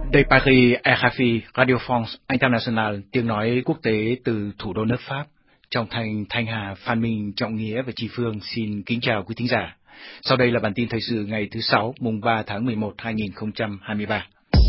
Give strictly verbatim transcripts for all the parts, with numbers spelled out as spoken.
Đây Paris, R F I, Radio France International, tiếng nói quốc tế từ thủ đô nước Pháp. Trong thành Thanh Hà, Phan Minh, Trọng Nghĩa và Tri Phương xin kính chào quý thính giả. Sau đây là bản tin thời sự ngày thứ Sáu, mùng ba tháng mười một, hai nghìn không trăm hai mươi ba.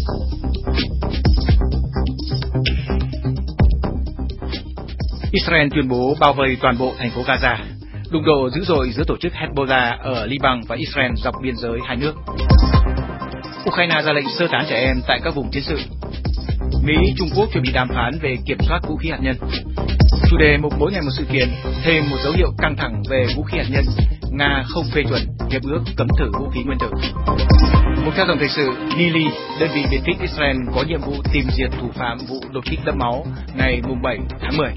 Israel tuyên bố bao vây toàn bộ thành phố Gaza. Đụng độ dữ dội giữa tổ chức Hezbollah ở Liban và Israel dọc biên giới hai nước. Ukraine ra lệnh sơ tán trẻ em tại các vùng chiến sự. Mỹ, Trung Quốc chuẩn bị đàm phán về kiểm soát vũ khí hạt nhân. Chủ đề mục mỗi ngày một sự kiện, thêm một dấu hiệu căng thẳng về vũ khí hạt nhân. Nga không phê chuẩn hiệp ước cấm thử vũ khí nguyên tử. Một theo dòng thời sự, Nili, đơn vị biệt kích Israel có nhiệm vụ tìm diệt thủ phạm vụ đột kích đẫm máu ngày mùng bảy tháng mười.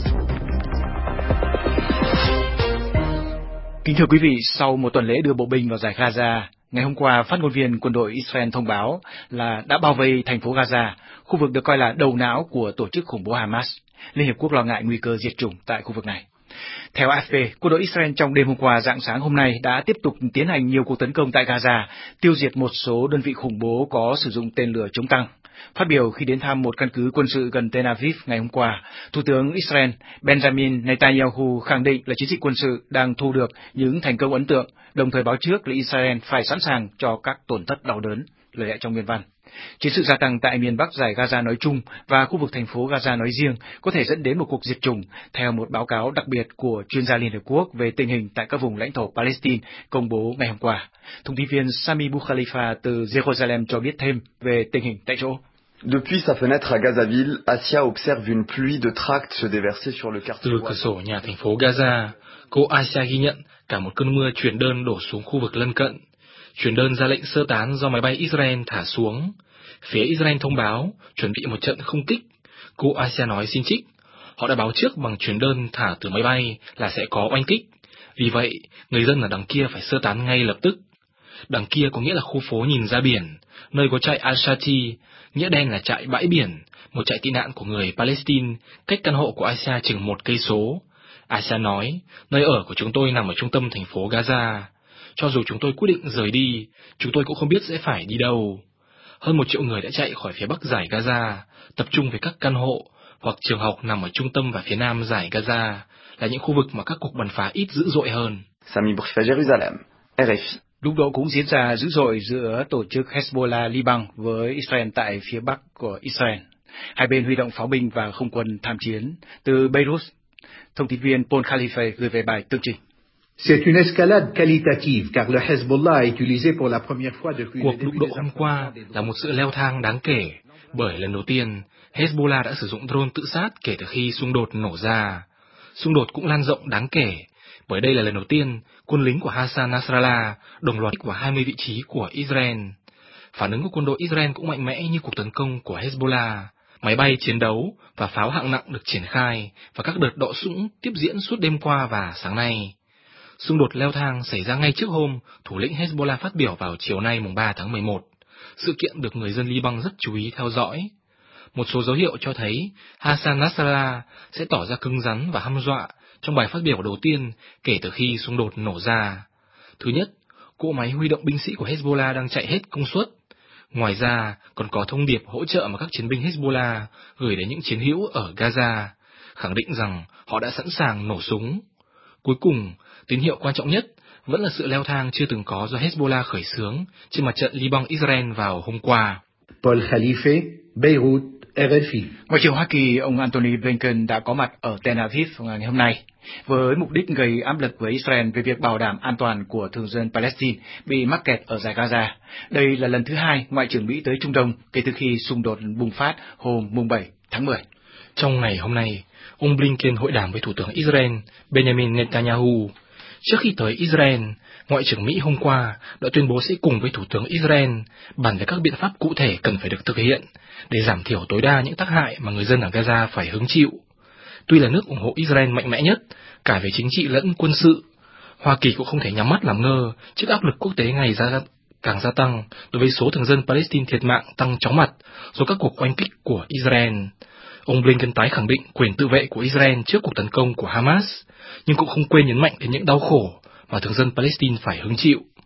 Kính thưa quý vị, sau một tuần lễ đưa bộ binh vào giải Gaza, ngày hôm qua phát ngôn viên quân đội Israel thông báo là đã bao vây thành phố Gaza, khu vực được coi là đầu não của tổ chức khủng bố Hamas. Liên Hiệp Quốc lo ngại nguy cơ diệt chủng tại khu vực này. Theo A F P, quân đội Israel trong đêm hôm qua rạng sáng hôm nay đã tiếp tục tiến hành nhiều cuộc tấn công tại Gaza, tiêu diệt một số đơn vị khủng bố có sử dụng tên lửa chống tăng. Phát biểu khi đến thăm một căn cứ quân sự gần Tel Aviv ngày hôm qua, Thủ tướng Israel Benjamin Netanyahu khẳng định là chiến dịch quân sự đang thu được những thành công ấn tượng, đồng thời báo trước là Israel phải sẵn sàng cho các tổn thất đau đớn. Lời lẽ trong nguyên văn. Chiến sự gia tăng tại miền Bắc giải Gaza nói chung và khu vực thành phố Gaza nói riêng có thể dẫn đến một cuộc diệt chủng, theo một báo cáo đặc biệt của chuyên gia Liên Hợp Quốc về tình hình tại các vùng lãnh thổ Palestine công bố ngày hôm qua. Thông tin viên Sami Boukhalifa từ Jerusalem cho biết thêm về tình hình tại chỗ. Depuis sa fenêtre à Gazaville, Asia observe une pluie de tracts se déverser sur le quartier. Từ cửa sổ nhà thành phố Gaza, cô Asia ghi nhận cả một cơn mưa truyền đơn đổ xuống khu vực lân cận. Truyền đơn ra lệnh sơ tán do máy bay Israel thả xuống. Phía Israel thông báo chuẩn bị một trận không kích. Cô Asia nói xin trích. Họ đã báo trước bằng truyền đơn thả từ máy bay là sẽ có oanh kích. Vì vậy, người dân ở đằng kia phải sơ tán ngay lập tức. Đằng kia có nghĩa là khu phố nhìn ra biển, nơi có trại Al-Shati, nghĩa đen là trại bãi biển, một trại tị nạn của người Palestine, cách căn hộ của Asia chừng một cây số. Asia nói, nơi ở của chúng tôi nằm ở trung tâm thành phố Gaza. Cho dù chúng tôi quyết định rời đi, chúng tôi cũng không biết sẽ phải đi đâu. Hơn một triệu người đã chạy khỏi phía bắc giải Gaza, tập trung về các căn hộ hoặc trường học nằm ở trung tâm và phía nam giải Gaza, là những khu vực mà các cuộc bắn phá ít dữ dội hơn. Sami Boukhalifa, Jerusalem, R F I. Đụng độ cũng diễn ra dữ dội giữa tổ chức Hezbollah Liban với Israel tại phía bắc của Israel. Hai bên huy động pháo binh và không quân tham chiến. Từ Beirut, thông tin viên Paul Khalife gửi về bài tường trình. C'est une escalade qualitative car le Hezbollah a utilisé pour la première fois depuis Cuộc đụng độ hôm qua là một sự leo thang đáng kể, bởi lần đầu tiên Hezbollah đã sử dụng drone tự sát kể từ khi xung đột nổ ra. Xung đột cũng lan rộng đáng kể, bởi đây là lần đầu tiên quân lính của Hassan Nasrallah đồng loạt vào hai mươi vị trí của Israel. Phản ứng của quân đội Israel cũng mạnh mẽ như cuộc tấn công của Hezbollah. Máy bay chiến đấu và pháo hạng nặng được triển khai và các đợt đọ sũng tiếp diễn suốt đêm qua và sáng nay. Xung đột leo thang xảy ra ngay trước hôm thủ lĩnh Hezbollah phát biểu vào chiều nay mùng ba tháng mười một. Sự kiện được người dân Liban rất chú ý theo dõi. Một số dấu hiệu cho thấy Hassan Nasrallah sẽ tỏ ra cứng rắn và hăm dọa trong bài phát biểu đầu tiên kể từ khi xung đột nổ ra. Thứ nhất, cỗ máy huy động binh sĩ của Hezbollah đang chạy hết công suất. Ngoài ra, còn có thông điệp hỗ trợ mà các chiến binh Hezbollah gửi đến những chiến hữu ở Gaza, khẳng định rằng họ đã sẵn sàng nổ súng. Cuối cùng, tín hiệu quan trọng nhất vẫn là sự leo thang chưa từng có do Hezbollah khởi xướng trên mặt trận Liban-Israel vào hôm qua. Paul Khalife, Beirut, R F I. Ngoại trưởng Hoa Kỳ ông Antony Blinken đã có mặt ở Tel Aviv vào ngày hôm nay với mục đích gây áp lực với Israel về việc bảo đảm an toàn của thường dân Palestine bị mắc kẹt ở giải Gaza. Đây là lần thứ hai Ngoại trưởng Mỹ tới Trung Đông kể từ khi xung đột bùng phát hôm mùng bảy tháng mười. Trong ngày hôm nay, ông Blinken hội đàm với Thủ tướng Israel Benjamin Netanyahu. Trước khi tới Israel, Ngoại trưởng Mỹ hôm qua đã tuyên bố sẽ cùng với Thủ tướng Israel bàn về các biện pháp cụ thể cần phải được thực hiện để giảm thiểu tối đa những tác hại mà người dân ở Gaza phải hứng chịu. Tuy là nước ủng hộ Israel mạnh mẽ nhất, cả về chính trị lẫn quân sự, Hoa Kỳ cũng không thể nhắm mắt làm ngơ trước áp lực quốc tế ngày ra càng gia tăng đối với số thường dân Palestine thiệt mạng tăng chóng mặt do các cuộc oanh kích của Israel. Ông Blinken tái khẳng định quyền tự vệ của Israel trước cuộc tấn công của Hamas, nhưng cũng không quên nhấn mạnh đến những đau khổ mà thường dân Palestine phải hứng chịu.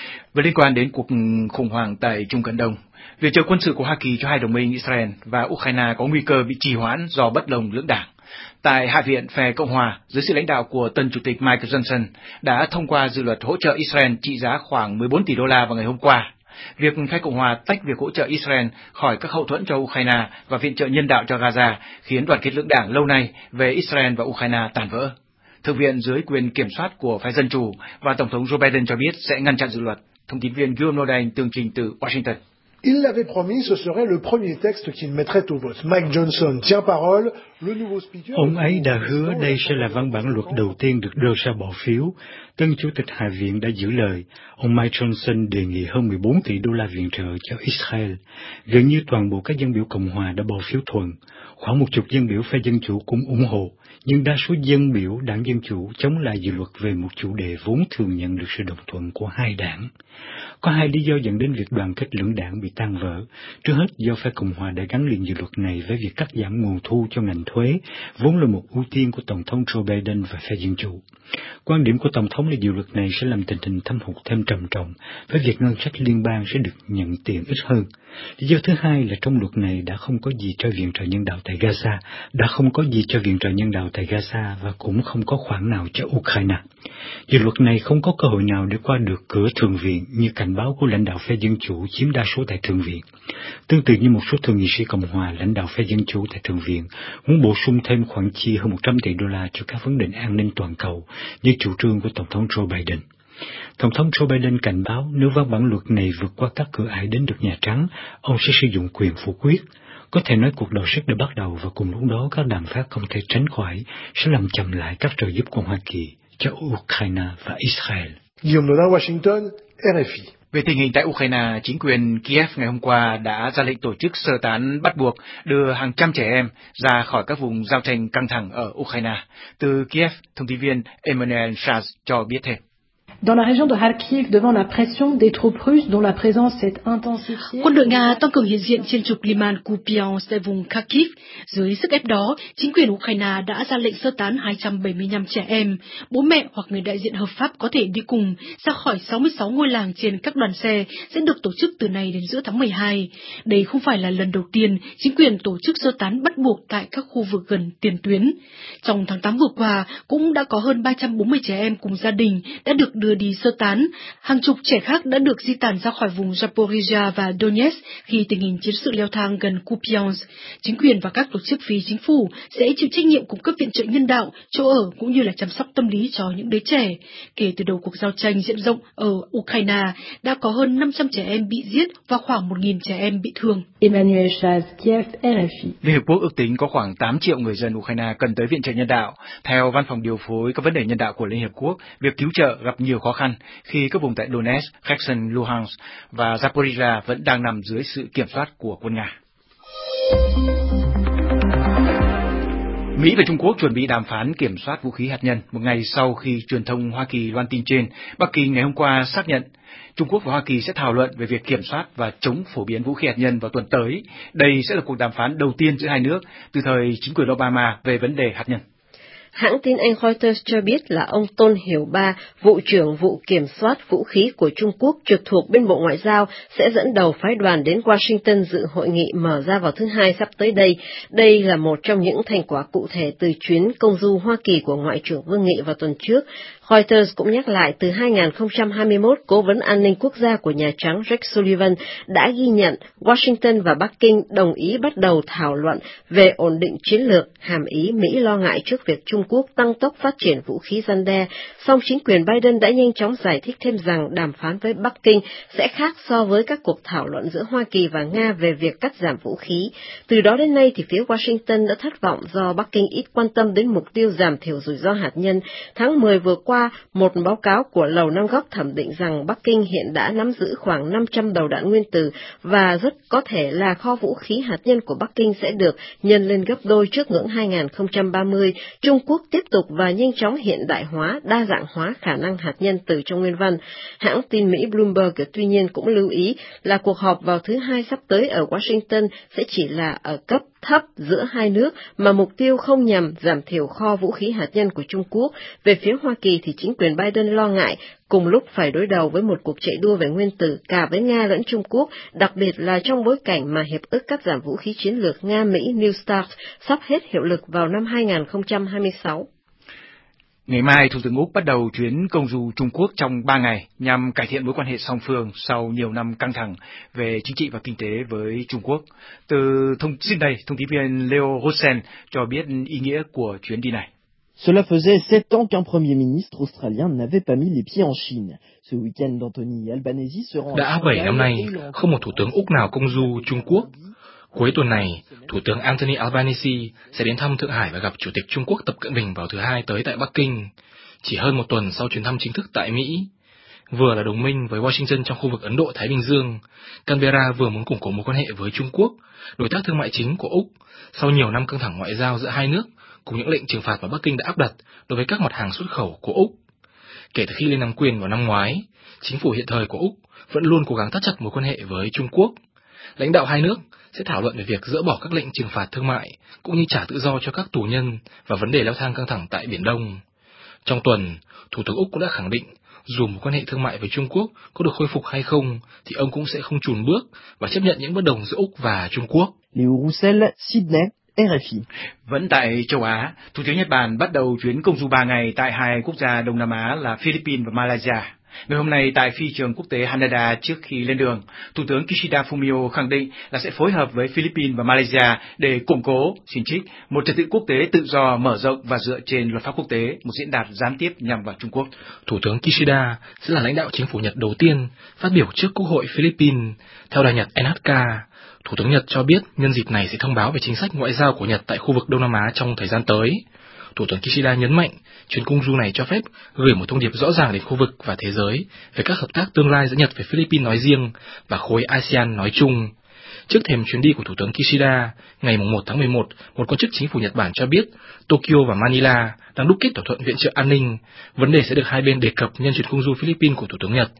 Và liên quan đến cuộc khủng hoảng tại Trung Cận Đông, viện trợ quân sự của Hoa Kỳ cho hai đồng minh Israel và Ukraine có nguy cơ bị trì hoãn do bất đồng lưỡng đảng. Tại Hạ viện, phe Cộng hòa dưới sự lãnh đạo của tân chủ tịch Mike Johnson đã thông qua dự luật hỗ trợ Israel trị giá khoảng mười bốn tỷ đô la vào ngày hôm qua. Việc phe Cộng hòa tách việc hỗ trợ Israel khỏi các hậu thuẫn cho Ukraine và viện trợ nhân đạo cho Gaza khiến đoàn kết lưỡng đảng lâu nay về Israel và Ukraine tàn vỡ. Thượng viện dưới quyền kiểm soát của phe Dân chủ và Tổng thống Joe Biden cho biết sẽ ngăn chặn dự luật. Thông tin viên Guillaume Nordin tường trình từ Washington. Il l'avait promis, ce serait le premier texte qu'il mettrait au vote. Mike Johnson tient parole. Le nouveau speaker. Ông ấy đã hứa đây sẽ là văn bản luật đầu tiên được đưa ra bỏ phiếu. Tân chủ tịch Hạ viện đã giữ lời. Ông Mike Johnson đề nghị hơn mười bốn tỷ đô la viện trợ cho Israel. Gần như toàn bộ các dân biểu Cộng hòa đã bỏ phiếu thuận. Khoảng một chục dân biểu phe Dân chủ cũng ủng hộ, nhưng đa số dân biểu đảng Dân chủ chống lại dự luật về một chủ đề vốn thường nhận được sự đồng thuận của hai đảng. Có hai lý do dẫn đến việc đoàn kết lưỡng đảng bị tan vỡ. Trước hết, do phe Cộng hòa đã gắn liền dự luật này với việc cắt giảm nguồn thu cho ngành thuế, vốn là một ưu tiên của Tổng thống Joe Biden và phe Dân chủ. Quan điểm của Tổng thống là dự luật này sẽ làm tình hình thâm hụt thêm trầm trọng, với việc ngân sách liên bang sẽ được nhận tiền ít hơn. Lý do thứ hai là trong luật này đã không có gì cho viện trợ nhân đạo tại Gaza, đã không có gì cho viện trợ nhân đạo tại Gaza và cũng không có khoản nào cho Ukraine. Dự luật này không có cơ hội nào để qua được cửa Thượng viện như cảnh báo của lãnh đạo phe Dân chủ chiếm đa số tại Thượng viện. Tương tự như một số thượng nghị sĩ Cộng hòa, lãnh đạo phe Dân chủ tại Thượng viện muốn bổ sung thêm khoản chi hơn một trăm tỷ đô la cho các vấn đề an ninh toàn cầu như chủ trương của Tổng thống Joe Biden. Tổng thống Joe Biden cảnh báo nếu văn bản luật này vượt qua các cửa ải đến được Nhà Trắng, ông sẽ sử dụng quyền phủ quyết. Có thể nói cuộc đọ sức đã bắt đầu và cùng lúc đó các đàm phán không thể tránh khỏi sẽ làm chậm lại các trợ giúp của Hoa Kỳ cho Ukraine và Israel. Guillaume Nordin, Washington, R F I. Về tình hình tại Ukraine, chính quyền Kiev ngày hôm qua đã ra lệnh tổ chức sơ tán bắt buộc đưa hàng trăm trẻ em ra khỏi các vùng giao tranh căng thẳng ở Ukraine. Từ Kiev, thông tin viên Emmanuel Charles cho biết thêm. Dans la région de Kharkiv, devant la pression des troupes russes dont la présence s'est intensifiée. Quân đội Nga tăng cường hiện diện trên trục Liman Kupiansk tại vùng Kharkiv. Dưới sức ép đó, chính quyền Ukraine đã ra lệnh sơ tán hai trăm bảy mươi lăm trẻ em. Bố mẹ hoặc người đại diện hợp pháp có thể đi cùng ra khỏi sáu mươi sáu ngôi làng trên các đoàn xe sẽ được tổ chức từ nay đến giữa tháng mười hai. Đây không phải là lần đầu tiên chính quyền tổ chức sơ tán bắt buộc tại các khu vực gần tiền tuyến. Trong tháng tám vừa qua, cũng đã có hơn ba trăm bốn mươi trẻ em cùng gia đình đã được đưa đi sơ tán. Hàng chục trẻ khác đã được di tản ra khỏi vùng Zaporizhia và Donetsk khi tình hình chiến sự leo thang gần Kupiansk. Chính quyền và các tổ chức phi chính phủ sẽ chịu trách nhiệm cung cấp viện trợ nhân đạo, chỗ ở cũng như là chăm sóc tâm lý cho những đứa trẻ. Kể từ đầu cuộc giao tranh diện rộng ở Ukraine, đã có hơn năm trăm trẻ em bị giết và khoảng một nghìn trẻ em bị thương. Emmanuel Chaz, Kiev, R F I. Liên Hợp Quốc ước tính có khoảng tám triệu người dân Ukraine cần tới viện trợ nhân đạo. Theo Văn phòng điều phối các vấn đề nhân đạo của Liên Hợp Quốc, việc cứu trợ gặp nhiều khó khăn khi các vùng tại Donetsk, Kherson, Luhansk và Zaporizhia vẫn đang nằm dưới sự kiểm soát của quân Nga. Mỹ và Trung Quốc chuẩn bị đàm phán kiểm soát vũ khí hạt nhân một ngày sau khi truyền thông Hoa Kỳ loan tin trên. Bắc Kinh ngày hôm qua xác nhận Trung Quốc và Hoa Kỳ sẽ thảo luận về việc kiểm soát và chống phổ biến vũ khí hạt nhân vào tuần tới. Đây sẽ là cuộc đàm phán đầu tiên giữa hai nước từ thời chính quyền Obama về vấn đề hạt nhân. Hãng tin Anh Reuters cho biết là ông Tôn Hiểu Ba, vụ trưởng vụ kiểm soát vũ khí của Trung Quốc trực thuộc bên Bộ Ngoại giao, sẽ dẫn đầu phái đoàn đến Washington dự hội nghị mở ra vào thứ Hai sắp tới đây. Đây là một trong những thành quả cụ thể từ chuyến công du Hoa Kỳ của Ngoại trưởng Vương Nghị vào tuần trước. Reuters cũng nhắc lại từ hai nghìn không trăm hai mươi mốt, Cố vấn An ninh Quốc gia của Nhà Trắng Jake Sullivan đã ghi nhận Washington và Bắc Kinh đồng ý bắt đầu thảo luận về ổn định chiến lược, hàm ý Mỹ lo ngại trước việc Trung Quốc tăng tốc phát triển vũ khí răn đe. Song chính quyền Biden đã nhanh chóng giải thích thêm rằng đàm phán với Bắc Kinh sẽ khác so với các cuộc thảo luận giữa Hoa Kỳ và Nga về việc cắt giảm vũ khí. Từ đó đến nay thì phía Washington đã thất vọng do Bắc Kinh ít quan tâm đến mục tiêu giảm thiểu rủi ro hạt nhân. Tháng mười vừa qua, một báo cáo của Lầu Năm Góc thẩm định rằng Bắc Kinh hiện đã nắm giữ khoảng năm trăm đầu đạn nguyên tử và rất có thể là kho vũ khí hạt nhân của Bắc Kinh sẽ được nhân lên gấp đôi trước ngưỡng hai nghìn không trăm ba mươi. Trung Quốc tiếp tục và nhanh chóng hiện đại hóa, đa dạng hóa khả năng hạt nhân từ trong nguyên văn. Hãng tin Mỹ Bloomberg tuy nhiên cũng lưu ý là cuộc họp vào thứ Hai sắp tới ở Washington sẽ chỉ là ở cấp thấp giữa hai nước mà mục tiêu không nhằm giảm thiểu kho vũ khí hạt nhân của Trung Quốc. Về phía Hoa Kỳ thì chính quyền Biden lo ngại cùng lúc phải đối đầu với một cuộc chạy đua về nguyên tử cả với Nga lẫn Trung Quốc, đặc biệt là trong bối cảnh mà Hiệp ước cắt giảm vũ khí chiến lược Nga-Mỹ New START sắp hết hiệu lực vào năm hai nghìn không trăm hai mươi sáu. Ngày mai, Thủ tướng Úc bắt đầu chuyến công du Trung Quốc trong ba ngày nhằm cải thiện mối quan hệ song phương sau nhiều năm căng thẳng về chính trị và kinh tế với Trung Quốc. Từ thông tin đây, thông tin viên Leo Rosen cho biết ý nghĩa của chuyến đi này. Cela faisait sept ans qu'un Premier ministre australien n'avait pas mis les pieds en Chine. Ce week-end, Anthony Albanese se rend. Đã bảy năm nay, không một thủ tướng Úc nào công du Trung Quốc. Cuối tuần này, Thủ tướng Anthony Albanese sẽ đến thăm Thượng Hải và gặp Chủ tịch Trung Quốc Tập Cận Bình vào thứ Hai tới tại Bắc Kinh, chỉ hơn một tuần sau chuyến thăm chính thức tại Mỹ. Vừa là đồng minh với Washington trong khu vực Ấn Độ-Thái Bình Dương, Canberra vừa muốn củng cố mối quan hệ với Trung Quốc, đối tác thương mại chính của Úc, sau nhiều năm căng thẳng ngoại giao giữa hai nước, cùng những lệnh trừng phạt mà Bắc Kinh đã áp đặt đối với các mặt hàng xuất khẩu của Úc. Kể từ khi lên nắm quyền vào năm ngoái, chính phủ hiện thời của Úc vẫn luôn cố gắng thắt chặt mối quan hệ với Trung Quốc. Lãnh đạo hai nước sẽ thảo luận về việc dỡ bỏ các lệnh trừng phạt thương mại, cũng như trả tự do cho các tù nhân và vấn đề leo thang căng thẳng tại Biển Đông. Trong tuần, Thủ tướng Úc cũng đã khẳng định, dù mối quan hệ thương mại với Trung Quốc có được khôi phục hay không, thì ông cũng sẽ không chùn bước và chấp nhận những bất đồng giữa Úc và Trung Quốc. Leo Roussel, Sydney, R F I. Vẫn tại châu Á, Thủ tướng Nhật Bản bắt đầu chuyến công du ba ngày tại hai quốc gia Đông Nam Á là Philippines và Malaysia. Ngày hôm nay tại phi trường quốc tế Haneda trước khi lên đường, Thủ tướng Kishida Fumio khẳng định là sẽ phối hợp với Philippines và Malaysia để củng cố, xin trích, một trật tự quốc tế tự do, mở rộng và dựa trên luật pháp quốc tế, một diễn đạt gián tiếp nhằm vào Trung Quốc. Thủ tướng Kishida sẽ là lãnh đạo chính phủ Nhật đầu tiên phát biểu trước Quốc hội Philippines. Theo đài Nhật N H K, Thủ tướng Nhật cho biết nhân dịp này sẽ thông báo về chính sách ngoại giao của Nhật tại khu vực Đông Nam Á trong thời gian tới. Thủ tướng Kishida nhấn mạnh, chuyến công du này cho phép gửi một thông điệp rõ ràng đến khu vực và thế giới về các hợp tác tương lai giữa Nhật và Philippines nói riêng và khối a sê an nói chung. Trước thềm chuyến đi của Thủ tướng Kishida, ngày một tháng mười một, một quan chức chính phủ Nhật Bản cho biết Tokyo và Manila đang đúc kết thỏa thuận viện trợ an ninh. Vấn đề sẽ được hai bên đề cập nhân chuyến công du Philippines của Thủ tướng Nhật.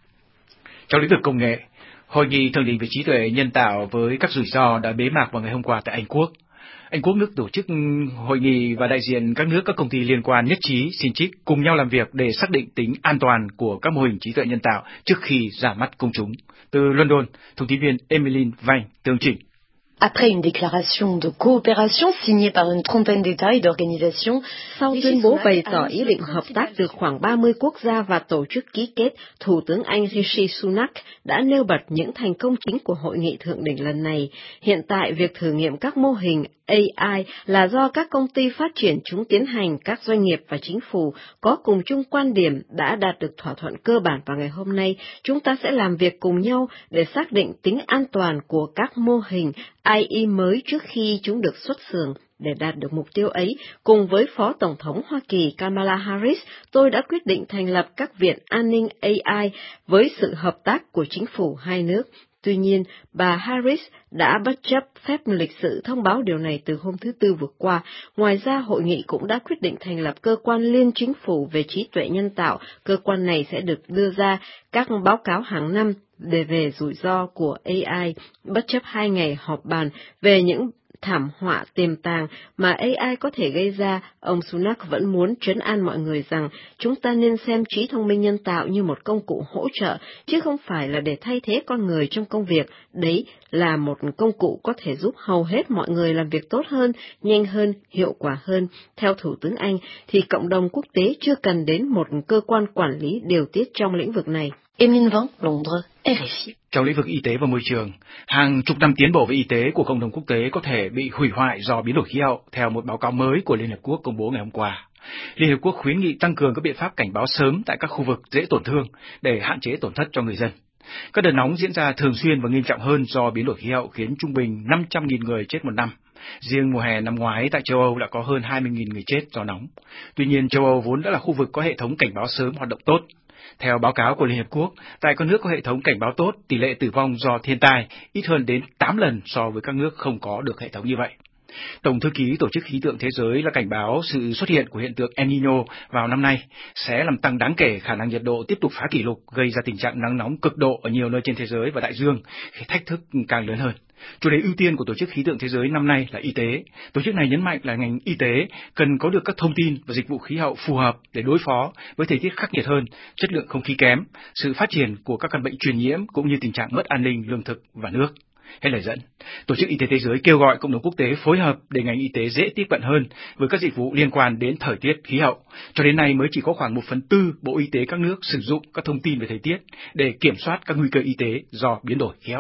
Trong lĩnh vực công nghệ, Hội nghị thượng đỉnh về trí tuệ nhân tạo với các rủi ro đã bế mạc vào ngày hôm qua tại Anh Quốc. Anh Quốc, nước tổ chức hội nghị và đại diện các nước các công ty liên quan nhất trí xin trích cùng nhau làm việc để xác định tính an toàn của các mô hình trí tuệ nhân tạo trước khi ra mắt công chúng. Từ London, thông tin viên Emmeline Vanh tường trình. Après une déclaration de coopération signée par une trentaine d'États et d'organisations, sau tuyên bố bày tỏ ý định hợp tác từ khoảng ba mươi quốc gia và tổ chức ký kết, Thủ tướng Anh Rishi Sunak đã nêu bật những thành công chính của hội nghị thượng đỉnh lần này. Hiện tại, việc thử nghiệm các mô hình A I là do các công ty phát triển chúng tiến hành, các doanh nghiệp và chính phủ có cùng chung quan điểm đã đạt được thỏa thuận cơ bản vào ngày hôm nay. Chúng ta sẽ làm việc cùng nhau để xác định tính an toàn của các mô hình A I mới trước khi chúng được xuất xưởng. Để đạt được mục tiêu ấy, cùng với Phó Tổng thống Hoa Kỳ Kamala Harris, tôi đã quyết định thành lập các viện an ninh A I với sự hợp tác của chính phủ hai nước. Tuy nhiên, bà Harris đã bất chấp phép lịch sử thông báo điều này từ hôm thứ Tư vừa qua. Ngoài ra, hội nghị cũng đã quyết định thành lập cơ quan liên chính phủ về trí tuệ nhân tạo. Cơ quan này sẽ được đưa ra các báo cáo hàng năm để về rủi ro của A I, bất chấp hai ngày họp bàn về những thảm họa tiềm tàng mà A I có thể gây ra. Ông Sunak vẫn muốn trấn an mọi người rằng chúng ta nên xem trí thông minh nhân tạo như một công cụ hỗ trợ, chứ không phải là để thay thế con người trong công việc. Đấy là một công cụ có thể giúp hầu hết mọi người làm việc tốt hơn, nhanh hơn, hiệu quả hơn. Theo Thủ tướng Anh, thì cộng đồng quốc tế chưa cần đến một cơ quan quản lý điều tiết trong lĩnh vực này. Emmeline Vang, Londres, R F I. Trong lĩnh vực y tế và môi trường, hàng chục năm tiến bộ về y tế của cộng đồng quốc tế có thể bị hủy hoại do biến đổi khí hậu, theo một báo cáo mới của Liên Hợp Quốc công bố ngày hôm qua. Liên Hợp Quốc khuyến nghị tăng cường các biện pháp cảnh báo sớm tại các khu vực dễ tổn thương để hạn chế tổn thất cho người dân. Các đợt nóng diễn ra thường xuyên và nghiêm trọng hơn do biến đổi khí hậu khiến trung bình năm trăm nghìn người chết một năm. Riêng mùa hè năm ngoái tại châu Âu đã có hơn hai mươi nghìn người chết do nóng. Tuy nhiên, châu Âu vốn đã là khu vực có hệ thống cảnh báo sớm hoạt động tốt. Theo báo cáo của Liên Hợp Quốc, tại các nước có hệ thống cảnh báo tốt, tỷ lệ tử vong do thiên tai ít hơn đến tám lần so với các nước không có được hệ thống như vậy. Tổng thư ký Tổ chức Khí tượng Thế giới là cảnh báo sự xuất hiện của hiện tượng El Niño vào năm nay sẽ làm tăng đáng kể khả năng nhiệt độ tiếp tục phá kỷ lục, gây ra tình trạng nắng nóng cực độ ở nhiều nơi trên thế giới và đại dương, khi thách thức càng lớn hơn. Chủ đề ưu tiên của Tổ chức Khí tượng Thế giới năm nay là y tế. Tổ chức này nhấn mạnh là ngành y tế cần có được các thông tin và dịch vụ khí hậu phù hợp để đối phó với thời tiết khắc nghiệt hơn, chất lượng không khí kém, sự phát triển của các căn bệnh truyền nhiễm cũng như tình trạng mất an ninh lương thực và nước. Hết lời dẫn, Tổ chức Y tế Thế giới kêu gọi cộng đồng quốc tế phối hợp để ngành y tế dễ tiếp cận hơn với các dịch vụ liên quan đến thời tiết khí hậu. Cho đến nay mới chỉ có khoảng một phần tư Bộ Y tế các nước sử dụng các thông tin về thời tiết để kiểm soát các nguy cơ y tế do biến đổi khí hậu.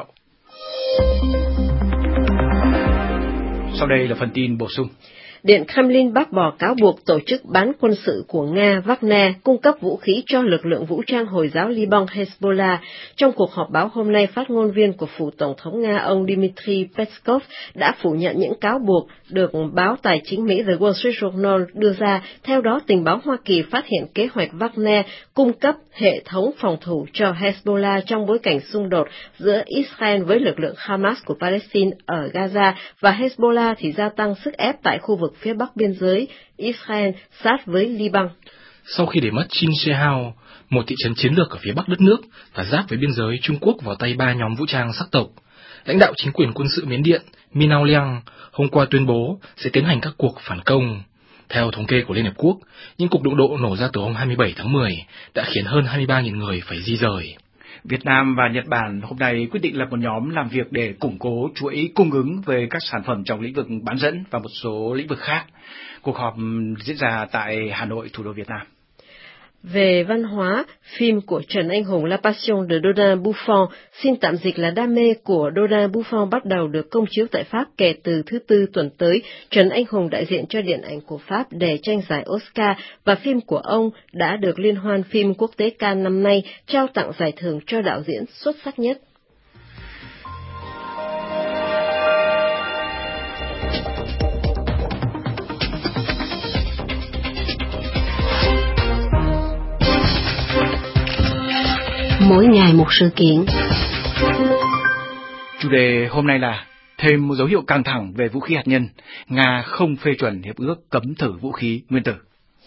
Sau đây là phần tin bổ sung. Điện Kremlin bác bỏ cáo buộc tổ chức bán quân sự của Nga Wagner cung cấp vũ khí cho lực lượng vũ trang Hồi giáo Liban Hezbollah. Trong cuộc họp báo hôm nay, phát ngôn viên của phủ Tổng thống Nga ông Dmitry Peskov đã phủ nhận những cáo buộc được báo tài chính Mỹ The Wall Street Journal đưa ra. Theo đó, tình báo Hoa Kỳ phát hiện kế hoạch Wagner cung cấp hệ thống phòng thủ cho Hezbollah trong bối cảnh xung đột giữa Israel với lực lượng Hamas của Palestine ở Gaza và Hezbollah thì gia tăng sức ép tại khu vực phía bắc biên giới Israel sát với Liban. Sau khi để mất Chin Shehao, một thị trấn chiến lược ở phía bắc đất nước và giáp với biên giới Trung Quốc vào tay ba nhóm vũ trang sắc tộc, lãnh đạo chính quyền quân sự Miến Điện Min Aung Hlaing hôm qua tuyên bố sẽ tiến hành các cuộc phản công. Theo thống kê của Liên Hợp Quốc, những cuộc đụng độ nổ ra từ hôm hai mươi bảy tháng mười đã khiến hơn hai mươi ba nghìn người phải di rời. Việt Nam và Nhật Bản hôm nay quyết định lập một nhóm làm việc để củng cố chuỗi cung ứng về các sản phẩm trong lĩnh vực bán dẫn và một số lĩnh vực khác. Cuộc họp diễn ra tại Hà Nội, thủ đô Việt Nam. Về văn hóa, phim của Trần Anh Hùng La Passion de Dodin Buffon, xin tạm dịch là Đam mê của Dodin Buffon, bắt đầu được công chiếu tại Pháp kể từ thứ Tư tuần tới. Trần Anh Hùng đại diện cho điện ảnh của Pháp để tranh giải Oscar và phim của ông đã được Liên hoan phim quốc tế Cannes năm nay trao tặng giải thưởng cho đạo diễn xuất sắc nhất. Mỗi ngày một sự kiện. Chủ đề hôm nay là thêm một dấu hiệu căng thẳng về vũ khí hạt nhân. Nga không phê chuẩn hiệp ước cấm thử vũ khí nguyên tử.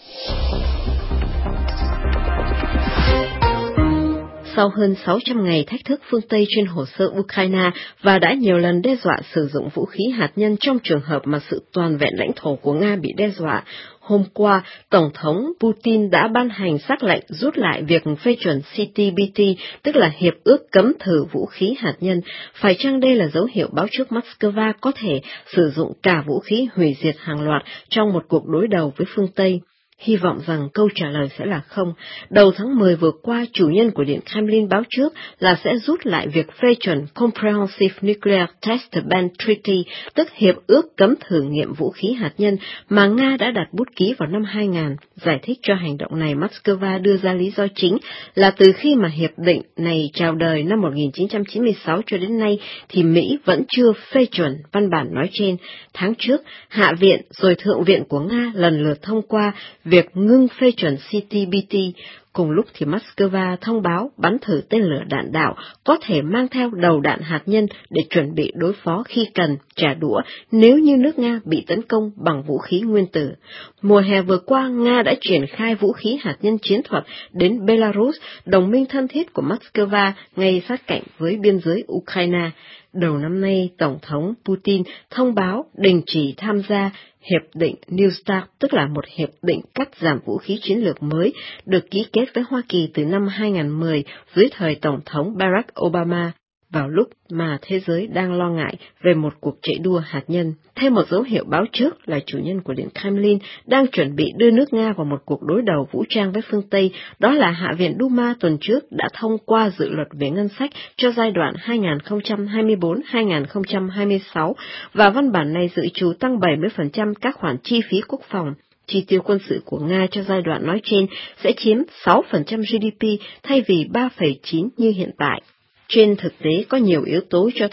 Sau hơn sáu trăm ngày thách thức phương Tây trên hồ sơ Ukraine và đã nhiều lần đe dọa sử dụng vũ khí hạt nhân trong trường hợp mà sự toàn vẹn lãnh thổ của Nga bị đe dọa, hôm qua, Tổng thống Putin đã ban hành sắc lệnh rút lại việc phê chuẩn C T B T, tức là Hiệp ước cấm thử vũ khí hạt nhân. Phải chăng đây là dấu hiệu báo trước Moscow có thể sử dụng cả vũ khí hủy diệt hàng loạt trong một cuộc đối đầu với phương Tây? Hy vọng rằng câu trả lời sẽ là không. Đầu tháng mười vừa qua, chủ nhân của Điện Kremlin báo trước là sẽ rút lại việc phê chuẩn Comprehensive Nuclear Test Ban Treaty, tức Hiệp ước cấm thử nghiệm vũ khí hạt nhân mà Nga đã đặt bút ký vào năm hai nghìn. Giải thích cho hành động này, Moscow đưa ra lý do chính là từ khi mà hiệp định này chào đời năm một nghìn chín trăm chín mươi sáu cho đến nay thì Mỹ vẫn chưa phê chuẩn văn bản nói trên. Tháng trước, Hạ viện rồi Thượng viện của Nga lần lượt thông qua việc ngưng phê chuẩn C T B T. Cùng lúc thì Moscow thông báo bắn thử tên lửa đạn đạo có thể mang theo đầu đạn hạt nhân để chuẩn bị đối phó khi cần, trả đũa nếu như nước Nga bị tấn công bằng vũ khí nguyên tử. Mùa hè vừa qua, Nga đã triển khai vũ khí hạt nhân chiến thuật đến Belarus, đồng minh thân thiết của Moscow ngay sát cạnh với biên giới Ukraine. Đầu năm nay, Tổng thống Putin thông báo đình chỉ tham gia Hiệp định New START, tức là một hiệp định cắt giảm vũ khí chiến lược mới, được ký kết với Hoa Kỳ từ năm hai nghìn không trăm mười dưới thời Tổng thống Barack Obama, vào lúc mà thế giới đang lo ngại về một cuộc chạy đua hạt nhân. Thêm một dấu hiệu báo trước là chủ nhân của Điện Kremlin đang chuẩn bị đưa nước Nga vào một cuộc đối đầu vũ trang với phương Tây, đó là Hạ viện Duma tuần trước đã thông qua dự luật về ngân sách cho giai đoạn hai nghìn không trăm hai mươi tư đến hai nghìn không trăm hai mươi sáu, và văn bản này dự trù tăng bảy mươi phần trăm các khoản chi phí quốc phòng. Chi tiêu quân sự của Nga cho giai đoạn nói trên sẽ chiếm sáu phần trăm G D P thay vì ba phẩy chín như hiện tại. Trên thực tế, có nhiều yếu tố cho thấy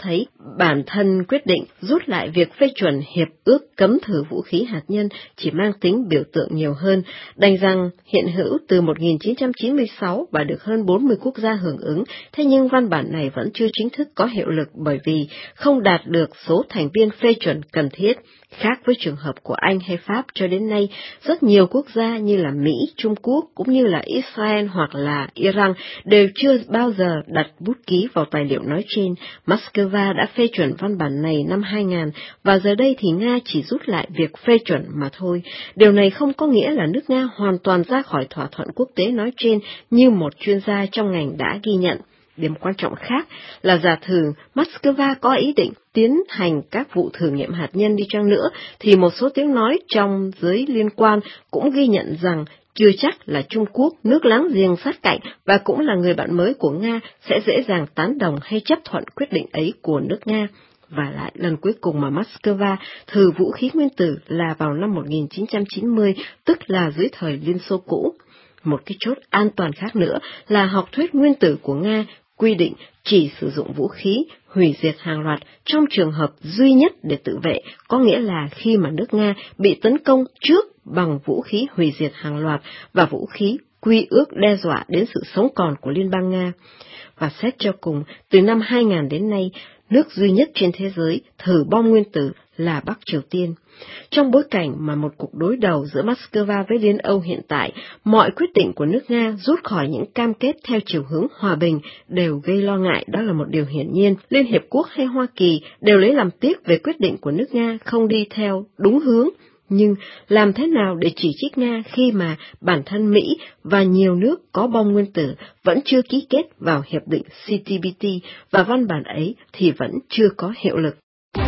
bản thân quyết định rút lại việc phê chuẩn hiệp ước cấm thử vũ khí hạt nhân chỉ mang tính biểu tượng nhiều hơn, đành rằng hiện hữu từ một nghìn chín trăm chín mươi sáu và được hơn bốn mươi quốc gia hưởng ứng, thế nhưng văn bản này vẫn chưa chính thức có hiệu lực bởi vì không đạt được số thành viên phê chuẩn cần thiết. Khác với trường hợp của Anh hay Pháp cho đến nay, rất nhiều quốc gia như là Mỹ, Trung Quốc cũng như là Israel hoặc là Iran đều chưa bao giờ đặt bút ký vào tài liệu nói trên. Moscow đã phê chuẩn văn bản này năm hai nghìn và giờ đây thì Nga chỉ rút lại việc phê chuẩn mà thôi. Điều này không có nghĩa là nước Nga hoàn toàn ra khỏi thỏa thuận quốc tế nói trên như một chuyên gia trong ngành đã ghi nhận. Điểm quan trọng khác là giả thử Moscow có ý định tiến hành các vụ thử nghiệm hạt nhân đi chăng nữa, thì một số tiếng nói trong giới liên quan cũng ghi nhận rằng chưa chắc là Trung Quốc, nước láng giềng sát cạnh và cũng là người bạn mới của Nga, sẽ dễ dàng tán đồng hay chấp thuận quyết định ấy của nước Nga. Và lại lần cuối cùng mà Moscow thử vũ khí nguyên tử là vào năm một nghìn chín trăm chín mươi, tức là dưới thời Liên Xô cũ. Một cái chốt an toàn khác nữa là học thuyết nguyên tử của Nga quy định chỉ sử dụng vũ khí hủy diệt hàng loạt trong trường hợp duy nhất để tự vệ, có nghĩa là khi mà nước Nga bị tấn công trước bằng vũ khí hủy diệt hàng loạt và vũ khí quy ước đe dọa đến sự sống còn của Liên bang Nga. Và xét cho cùng, từ năm hai nghìn đến nay, nước duy nhất trên thế giới thử bom nguyên tử là Bắc Triều Tiên. Trong bối cảnh mà một cuộc đối đầu giữa Moscow với Liên Âu hiện tại, mọi quyết định của nước Nga rút khỏi những cam kết theo chiều hướng hòa bình đều gây lo ngại, đó là một điều hiển nhiên. Liên Hiệp Quốc hay Hoa Kỳ đều lấy làm tiếc về quyết định của nước Nga không đi theo đúng hướng. Nhưng làm thế nào để chỉ trích Nga khi mà bản thân Mỹ và nhiều nước có bom nguyên tử vẫn chưa ký kết vào hiệp định C T B T và văn bản ấy thì vẫn chưa có hiệu lực?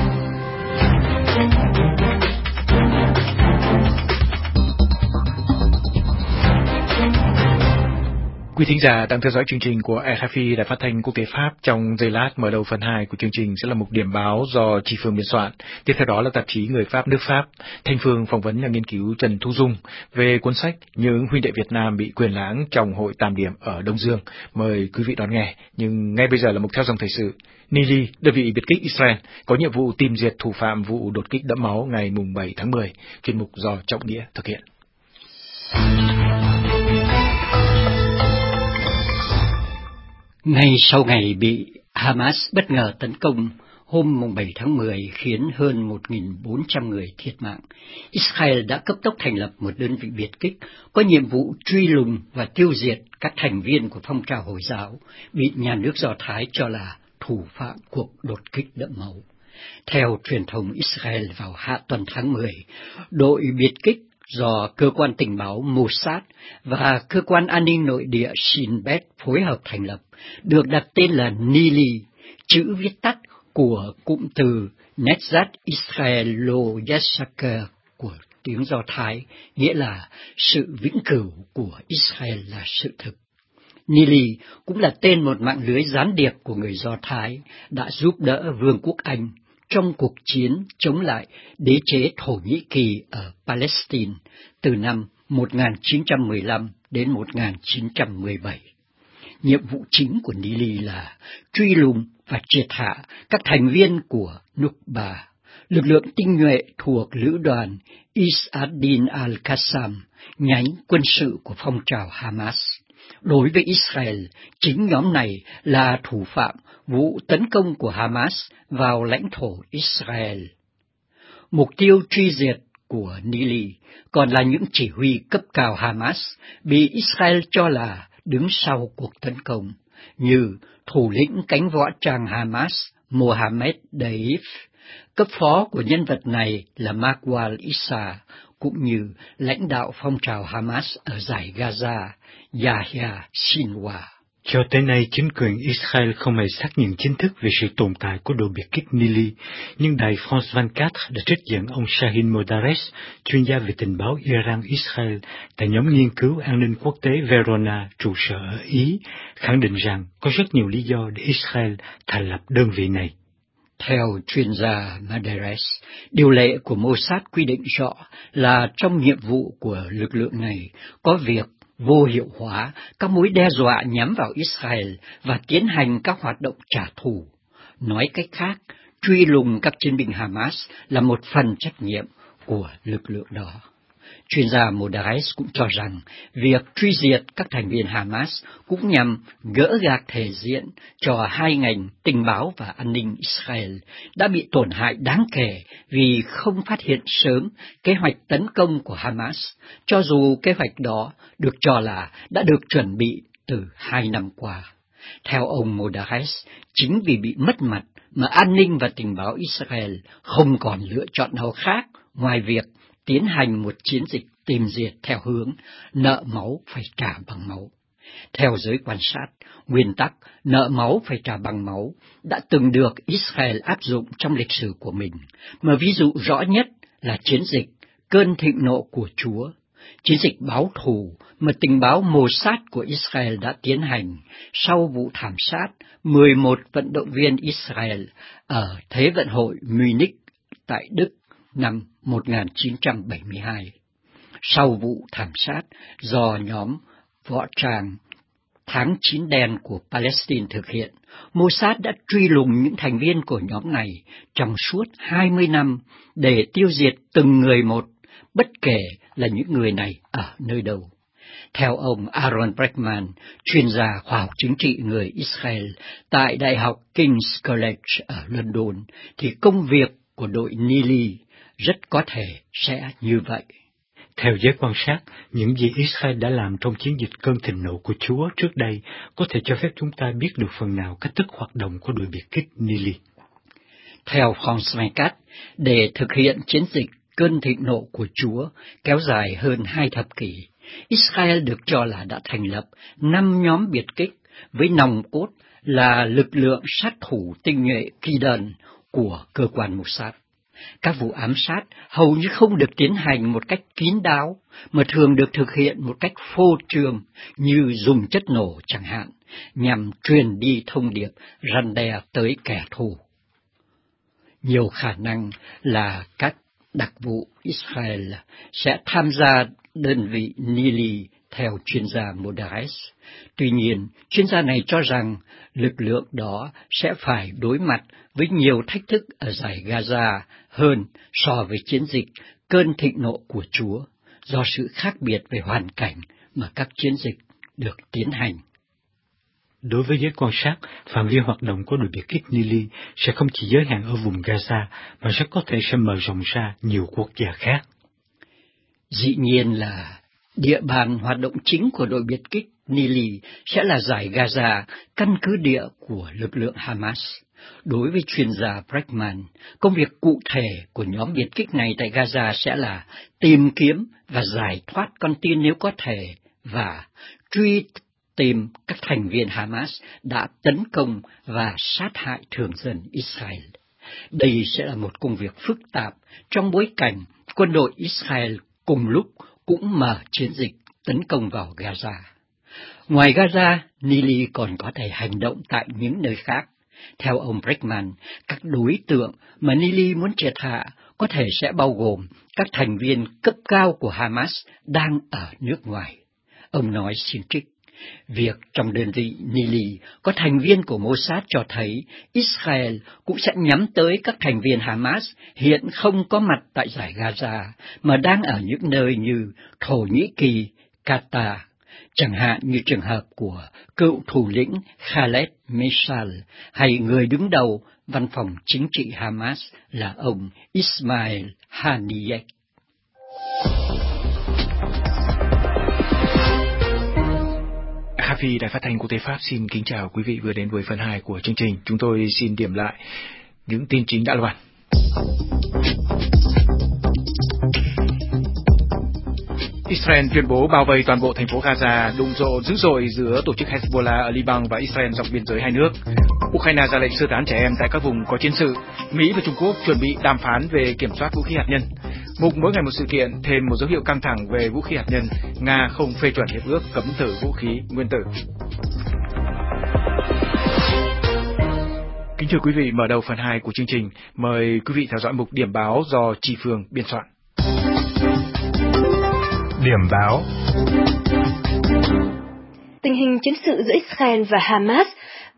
Quý thính giả đang theo dõi chương trình của rờ ép i Đài Phát thanh Quốc tế Pháp. Trong giây lát mở đầu phần hai của chương trình sẽ là mục điểm báo do Tri Phương biên soạn. Tiếp theo đó là tạp chí Người Pháp nước Pháp. Thanh Phương phỏng vấn nhà nghiên cứu Trần Thu Dung về cuốn sách Những huynh đệ Việt Nam bị quyền lãng trong hội Tam Điểm ở Đông Dương. Mời quý vị đón nghe. Nhưng ngay bây giờ là mục theo dòng thời sự. Nili, đơn vị biệt kích Israel, có nhiệm vụ tìm diệt thủ phạm vụ đột kích đẫm máu ngày bảy tháng mười. Chuyên mục do Trọng Nghĩa thực hiện. Ngay sau ngày bị Hamas bất ngờ tấn công hôm bảy tháng mười khiến hơn một nghìn bốn trăm người thiệt mạng, Israel đã cấp tốc thành lập một đơn vị biệt kích có nhiệm vụ truy lùng và tiêu diệt các thành viên của phong trào Hồi giáo bị nhà nước Do Thái cho là thủ phạm cuộc đột kích đẫm máu. Theo truyền thông Israel, vào hạ tuần tháng mười, đội biệt kích do cơ quan tình báo Mossad và cơ quan an ninh nội địa Shin Bet phối hợp thành lập, được đặt tên là Nili, chữ viết tắt của cụm từ Netzat Israel Lo Yashaker của tiếng Do Thái, nghĩa là sự vĩnh cửu của Israel là sự thực. Nili cũng là tên một mạng lưới gián điệp của người Do Thái đã giúp đỡ Vương quốc Anh trong cuộc chiến chống lại đế chế Thổ Nhĩ Kỳ ở Palestine từ năm một nghìn chín trăm mười lăm đến một nghìn chín trăm mười bảy. Nhiệm vụ chính của Nili là truy lùng và triệt hạ các thành viên của Nukba, lực lượng tinh nhuệ thuộc lữ đoàn Is ad-Din al-Qassam, nhánh quân sự của phong trào Hamas. Đối với Israel, chính nhóm này là thủ phạm vụ tấn công của Hamas vào lãnh thổ Israel. Mục tiêu truy diệt của Nili còn là những chỉ huy cấp cao Hamas bị Israel cho là đứng sau cuộc tấn công, như thủ lĩnh cánh võ trang Hamas Mohammed Deif, cấp phó của nhân vật này là Marwal Issa, cũng như lãnh đạo phong trào Hamas ở giải Gaza, Yahya Sinwar. Cho tới nay, chính quyền Israel không hề xác nhận chính thức về sự tồn tại của đội biệt kích Nili, nhưng đài France hai mươi bốn đã trích dẫn ông Shahin Modares, chuyên gia về tình báo Iran-Israel tại nhóm nghiên cứu an ninh quốc tế Verona, trụ sở ở Ý, khẳng định rằng có rất nhiều lý do để Israel thành lập đơn vị này. Theo chuyên gia Modares, điều lệ của Mossad quy định rõ là trong nhiệm vụ của lực lượng này có việc vô hiệu hóa các mối đe dọa nhắm vào Israel và tiến hành các hoạt động trả thù. Nói cách khác, truy lùng các chiến binh Hamas là một phần trách nhiệm của lực lượng đó. Chuyên gia Modares cũng cho rằng việc truy diệt các thành viên Hamas cũng nhằm gỡ gạc thể diện cho hai ngành tình báo và an ninh Israel đã bị tổn hại đáng kể vì không phát hiện sớm kế hoạch tấn công của Hamas, cho dù kế hoạch đó được cho là đã được chuẩn bị từ hai năm qua. Theo ông Modares, chính vì bị mất mặt mà an ninh và tình báo Israel không còn lựa chọn nào khác ngoài việc tiến hành một chiến dịch tìm diệt theo hướng nợ máu phải trả bằng máu. Theo giới quan sát, nguyên tắc nợ máu phải trả bằng máu đã từng được Israel áp dụng trong lịch sử của mình, mà ví dụ rõ nhất là chiến dịch Cơn thịnh nộ của Chúa, chiến dịch báo thù mà tình báo Mossad của Israel đã tiến hành sau vụ thảm sát mười một vận động viên Israel ở Thế vận hội Munich tại Đức năm một nghìn chín trăm bảy mươi hai. Sau vụ thảm sát do nhóm võ trang Tháng chín đen của Palestine thực hiện, Mossad đã truy lùng những thành viên của nhóm này trong suốt hai mươi năm để tiêu diệt từng người một, bất kể là những người này ở nơi đâu. Theo ông Aaron Breckman, chuyên gia khoa học chính trị người Israel tại Đại học King's College ở London, thì công việc của đội Nili rất có thể sẽ như vậy. Theo giới quan sát, những gì Israel đã làm trong chiến dịch Cơn thịnh nộ của Chúa trước đây có thể cho phép chúng ta biết được phần nào cách thức hoạt động của đội biệt kích Nili. Theo France hai mươi bốn, để thực hiện chiến dịch Cơn thịnh nộ của Chúa kéo dài hơn hai thập kỷ, Israel được cho là đã thành lập năm nhóm biệt kích với nòng cốt là lực lượng sát thủ tinh nhuệ Kidon của cơ quan Mossad. Các vụ ám sát hầu như không được tiến hành một cách kín đáo, mà thường được thực hiện một cách phô trương như dùng chất nổ chẳng hạn, nhằm truyền đi thông điệp răn đe tới kẻ thù. Nhiều khả năng là các đặc vụ Israel sẽ tham gia đơn vị Nili theo chuyên gia Modares. Tuy nhiên, chuyên gia này cho rằng lực lượng đó sẽ phải đối mặt với nhiều thách thức ở dải Gaza hơn so với chiến dịch Cơn thịnh nộ của Chúa, do sự khác biệt về hoàn cảnh mà các chiến dịch được tiến hành. Đối với giới quan sát, phạm vi hoạt động của đội biệt kích Nili sẽ không chỉ giới hạn ở vùng Gaza, mà rất có thể sẽ mở rộng ra nhiều quốc gia khác. Dĩ nhiên là địa bàn hoạt động chính của đội biệt kích Nili sẽ là dải Gaza, căn cứ địa của lực lượng Hamas. Đối với chuyên gia Breckman, công việc cụ thể của nhóm biệt kích này tại Gaza sẽ là tìm kiếm và giải thoát con tin nếu có thể, và truy tìm các thành viên Hamas đã tấn công và sát hại thường dân Israel. Đây sẽ là một công việc phức tạp trong bối cảnh quân đội Israel cùng lúc cũng mở chiến dịch tấn công vào Gaza. Ngoài Gaza, Nili còn có thể hành động tại những nơi khác. Theo ông Breckman, các đối tượng mà Nili muốn triệt hạ có thể sẽ bao gồm các thành viên cấp cao của Hamas đang ở nước ngoài. Ông nói xin trích, việc trong đơn vị Nili có thành viên của Mossad cho thấy Israel cũng sẽ nhắm tới các thành viên Hamas hiện không có mặt tại dải Gaza, mà đang ở những nơi như Thổ Nhĩ Kỳ, Qatar, chẳng hạn như trường hợp của cựu thủ lĩnh Khaled Meshal hay người đứng đầu văn phòng chính trị Hamas là ông Ismail Haniyeh. rờ ép i, Đài Phát thanh Quốc tế Pháp xin kính chào quý vị vừa đến với phần hai của chương trình. Chúng tôi xin điểm lại những tin chính đã loan. Israel tuyên bố bao vây toàn bộ thành phố Gaza, đụng độ dữ dội giữa tổ chức Hezbollah ở Liban và Israel dọc biên giới hai nước. Ukraine ra lệnh sơ tán trẻ em tại các vùng có chiến sự. Mỹ và Trung Quốc chuẩn bị đàm phán về kiểm soát vũ khí hạt nhân. Mục mỗi ngày một sự kiện, thêm một dấu hiệu căng thẳng về vũ khí hạt nhân. Nga không phê chuẩn hiệp ước cấm thử vũ khí nguyên tử. Kính thưa quý vị, mở đầu phần hai của chương trình, mời quý vị theo dõi mục điểm báo do Tri Phương biên soạn. Điểm báo. Tình hình chiến sự giữa Israel và Hamas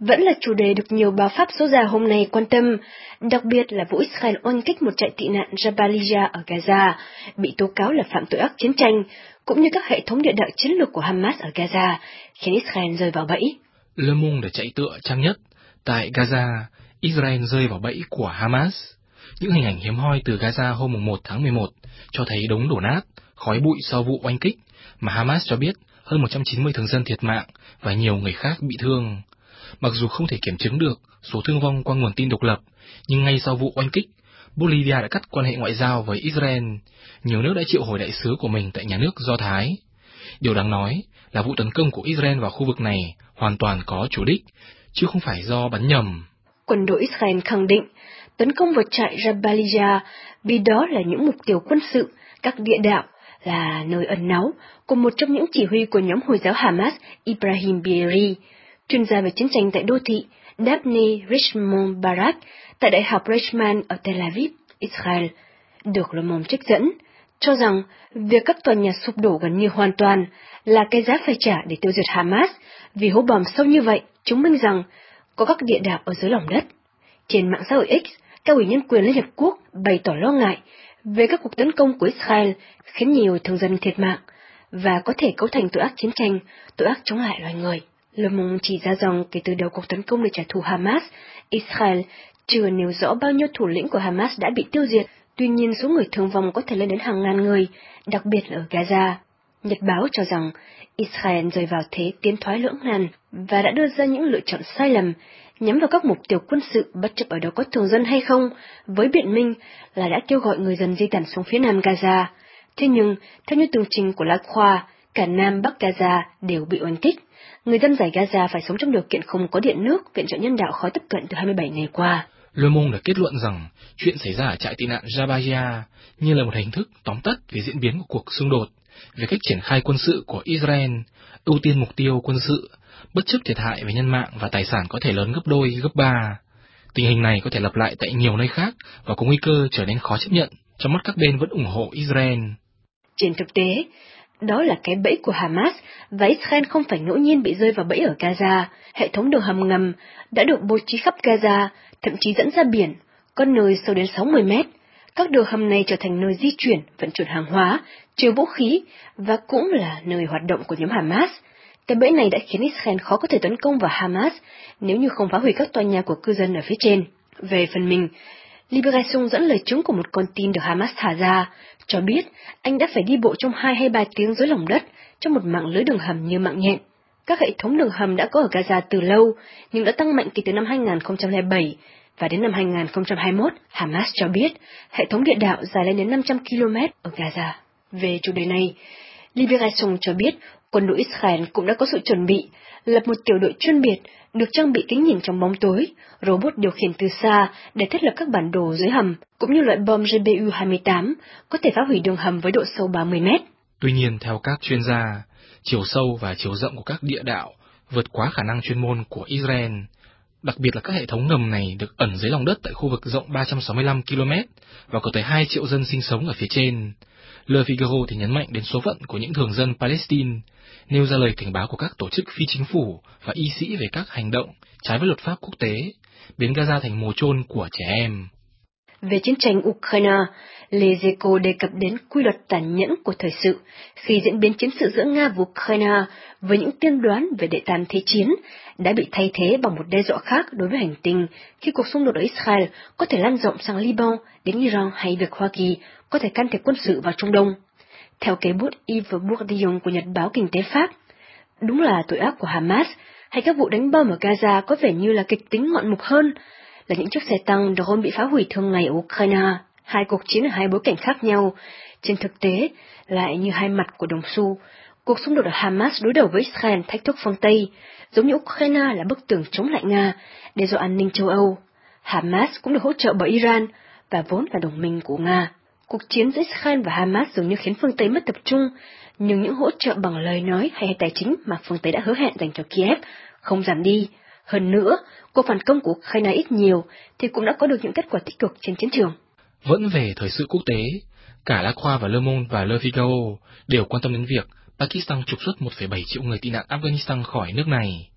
vẫn là chủ đề được nhiều báo Pháp số già hôm nay quan tâm, đặc biệt là vụ Israel oanh kích một trại tị nạn Jabalia ở Gaza, bị tố cáo là phạm tội ác chiến tranh, cũng như các hệ thống địa đạo chiến lược của Hamas ở Gaza, khiến Israel rơi vào bẫy. Le Monde chạy tựa trang nhất, tại Gaza, Israel rơi vào bẫy của Hamas. Những hình ảnh hiếm hoi từ Gaza hôm mùng một tháng mười một cho thấy đống đổ nát, khói bụi sau vụ oanh kích mà Hamas cho biết hơn một trăm chín mươi thường dân thiệt mạng và nhiều người khác bị thương. Mặc dù không thể kiểm chứng được số thương vong qua nguồn tin độc lập, nhưng ngay sau vụ oanh kích, Bolivia đã cắt quan hệ ngoại giao với Israel. Nhiều nước đã triệu hồi đại sứ của mình tại nhà nước Do Thái. Điều đáng nói là vụ tấn công của Israel vào khu vực này hoàn toàn có chủ đích, chứ không phải do bắn nhầm. Quân đội Israel khẳng định tấn công vào trại Jabalia vì đó là những mục tiêu quân sự, các địa đạo, là nơi ẩn náu của một trong những chỉ huy của nhóm Hồi giáo Hamas, Ibrahim Beeri, chuyên gia về chiến tranh tại đô thị Daphne Richmond Barak tại Đại học Reichman ở Tel Aviv, Israel, được Le Monde trích dẫn, cho rằng việc các tòa nhà sụp đổ gần như hoàn toàn là cái giá phải trả để tiêu diệt Hamas, vì hố bom sâu như vậy chứng minh rằng có các địa đạo ở dưới lòng đất. Trên mạng xã hội X, các ủy nhân quyền Liên Hợp Quốc bày tỏ lo ngại về các cuộc tấn công của Israel khiến nhiều thường dân thiệt mạng và có thể cấu thành tội ác chiến tranh, tội ác chống lại loài người. Le Monde chỉ ra rằng kể từ đầu cuộc tấn công để trả thù Hamas, Israel chưa nêu rõ bao nhiêu thủ lĩnh của Hamas đã bị tiêu diệt, tuy nhiên số người thương vong có thể lên đến hàng ngàn người, đặc biệt là ở Gaza. Nhật báo cho rằng Israel rơi vào thế tiến thoái lưỡng nan và đã đưa ra những lựa chọn sai lầm nhắm vào các mục tiêu quân sự bất chấp ở đó có thường dân hay không, với biện minh là đã kêu gọi người dân di tản xuống phía nam Gaza. Thế nhưng, theo như tường trình của La Croix, cả Nam Bắc Gaza đều bị oanh kích. Người dân giải Gaza phải sống trong điều kiện không có điện nước, viện trợ nhân đạo khó tiếp cận từ hai mươi bảy ngày qua. Le Monde đã kết luận rằng chuyện xảy ra ở trại tị nạn Jabalia như là một hình thức tóm tắt về diễn biến của cuộc xung đột, về cách triển khai quân sự của Israel, ưu tiên mục tiêu quân sự, bất chấp thiệt hại về nhân mạng và tài sản có thể lớn gấp đôi, gấp ba. Tình hình này có thể lặp lại tại nhiều nơi khác và có nguy cơ trở nên khó chấp nhận trong mắt các bên vẫn ủng hộ Israel. Trên thực tế, đó là cái bẫy của Hamas và Israel không phải ngẫu nhiên bị rơi vào bẫy ở Gaza. Hệ thống đường hầm ngầm đã được bố trí khắp Gaza, thậm chí dẫn ra biển, có nơi sâu đến sáu mươi mét. Các đường hầm này trở thành nơi di chuyển, vận chuyển hàng hóa, chứa vũ khí và cũng là nơi hoạt động của nhóm Hamas. Cái bẫy này đã khiến Israel khó có thể tấn công vào Hamas nếu như không phá hủy các tòa nhà của cư dân ở phía trên. Về phần mình, Libération dẫn lời chứng của một con tin được Hamas thả ra, cho biết anh đã phải đi bộ trong hai hay ba tiếng dưới lòng đất trong một mạng lưới đường hầm như mạng nhện. Các hệ thống đường hầm đã có ở Gaza từ lâu, nhưng đã tăng mạnh kể từ năm hai nghìn không trăm lẻ bảy, và đến năm hai nghìn không trăm hai mươi mốt, Hamas cho biết hệ thống địa đạo dài lên đến năm trăm ki lô mét ở Gaza. Về chủ đề này, Libération cho biết quân đội Israel cũng đã có sự chuẩn bị, lập một tiểu đội chuyên biệt, được trang bị kính nhìn trong bóng tối, robot điều khiển từ xa để thiết lập các bản đồ dưới hầm, cũng như loại bom G B U hai mươi tám có thể phá hủy đường hầm với độ sâu ba mươi mét. Tuy nhiên, theo các chuyên gia, chiều sâu và chiều rộng của các địa đạo vượt quá khả năng chuyên môn của Israel. Đặc biệt là các hệ thống ngầm này được ẩn dưới lòng đất tại khu vực rộng ba trăm sáu mươi lăm ki lô mét và có tới hai triệu dân sinh sống ở phía trên. Le Figaro thì nhấn mạnh đến số phận của những thường dân Palestine, nêu ra lời cảnh báo của các tổ chức phi chính phủ và y sĩ về các hành động trái với luật pháp quốc tế, biến Gaza thành mồ chôn của trẻ em. Về chiến tranh Ukraine, Les Echos đề cập đến quy luật tàn nhẫn của thời sự khi diễn biến chiến sự giữa Nga và Ukraine với những tiên đoán về đệ tàn thế chiến đã bị thay thế bằng một đe dọa khác đối với hành tinh khi cuộc xung đột ở Israel có thể lan rộng sang Liban, đến Iran hay việc Hoa Kỳ có thể can thiệp quân sự vào Trung Đông. Theo kế bút Yves Bourdillon của Nhật báo Kinh tế Pháp, đúng là tội ác của Hamas hay các vụ đánh bom ở Gaza có vẻ như là kịch tính ngoạn mục hơn là những chiếc xe tăng drone bị phá hủy thường ngày ở Ukraine. Hai cuộc chiến ở hai bối cảnh khác nhau, trên thực tế lại như hai mặt của đồng xu. Cuộc xung đột ở Hamas đối đầu với Israel thách thức phương Tây, giống như Ukraine là bức tường chống lại Nga, đe dọa an ninh châu Âu. Hamas cũng được hỗ trợ bởi Iran và vốn là đồng minh của Nga. Cuộc chiến giữa Israel và Hamas dường như khiến phương Tây mất tập trung, nhưng những hỗ trợ bằng lời nói hay tài chính mà phương Tây đã hứa hẹn dành cho Kiev không giảm đi. Hơn nữa, cuộc phản công của Ukraine ít nhiều thì cũng đã có được những kết quả tích cực trên chiến trường. Vẫn về thời sự quốc tế, cả La Croix và Le Monde và Le Figaro đều quan tâm đến việc Pakistan trục xuất một phẩy bảy triệu người tị nạn Afghanistan khỏi nước này.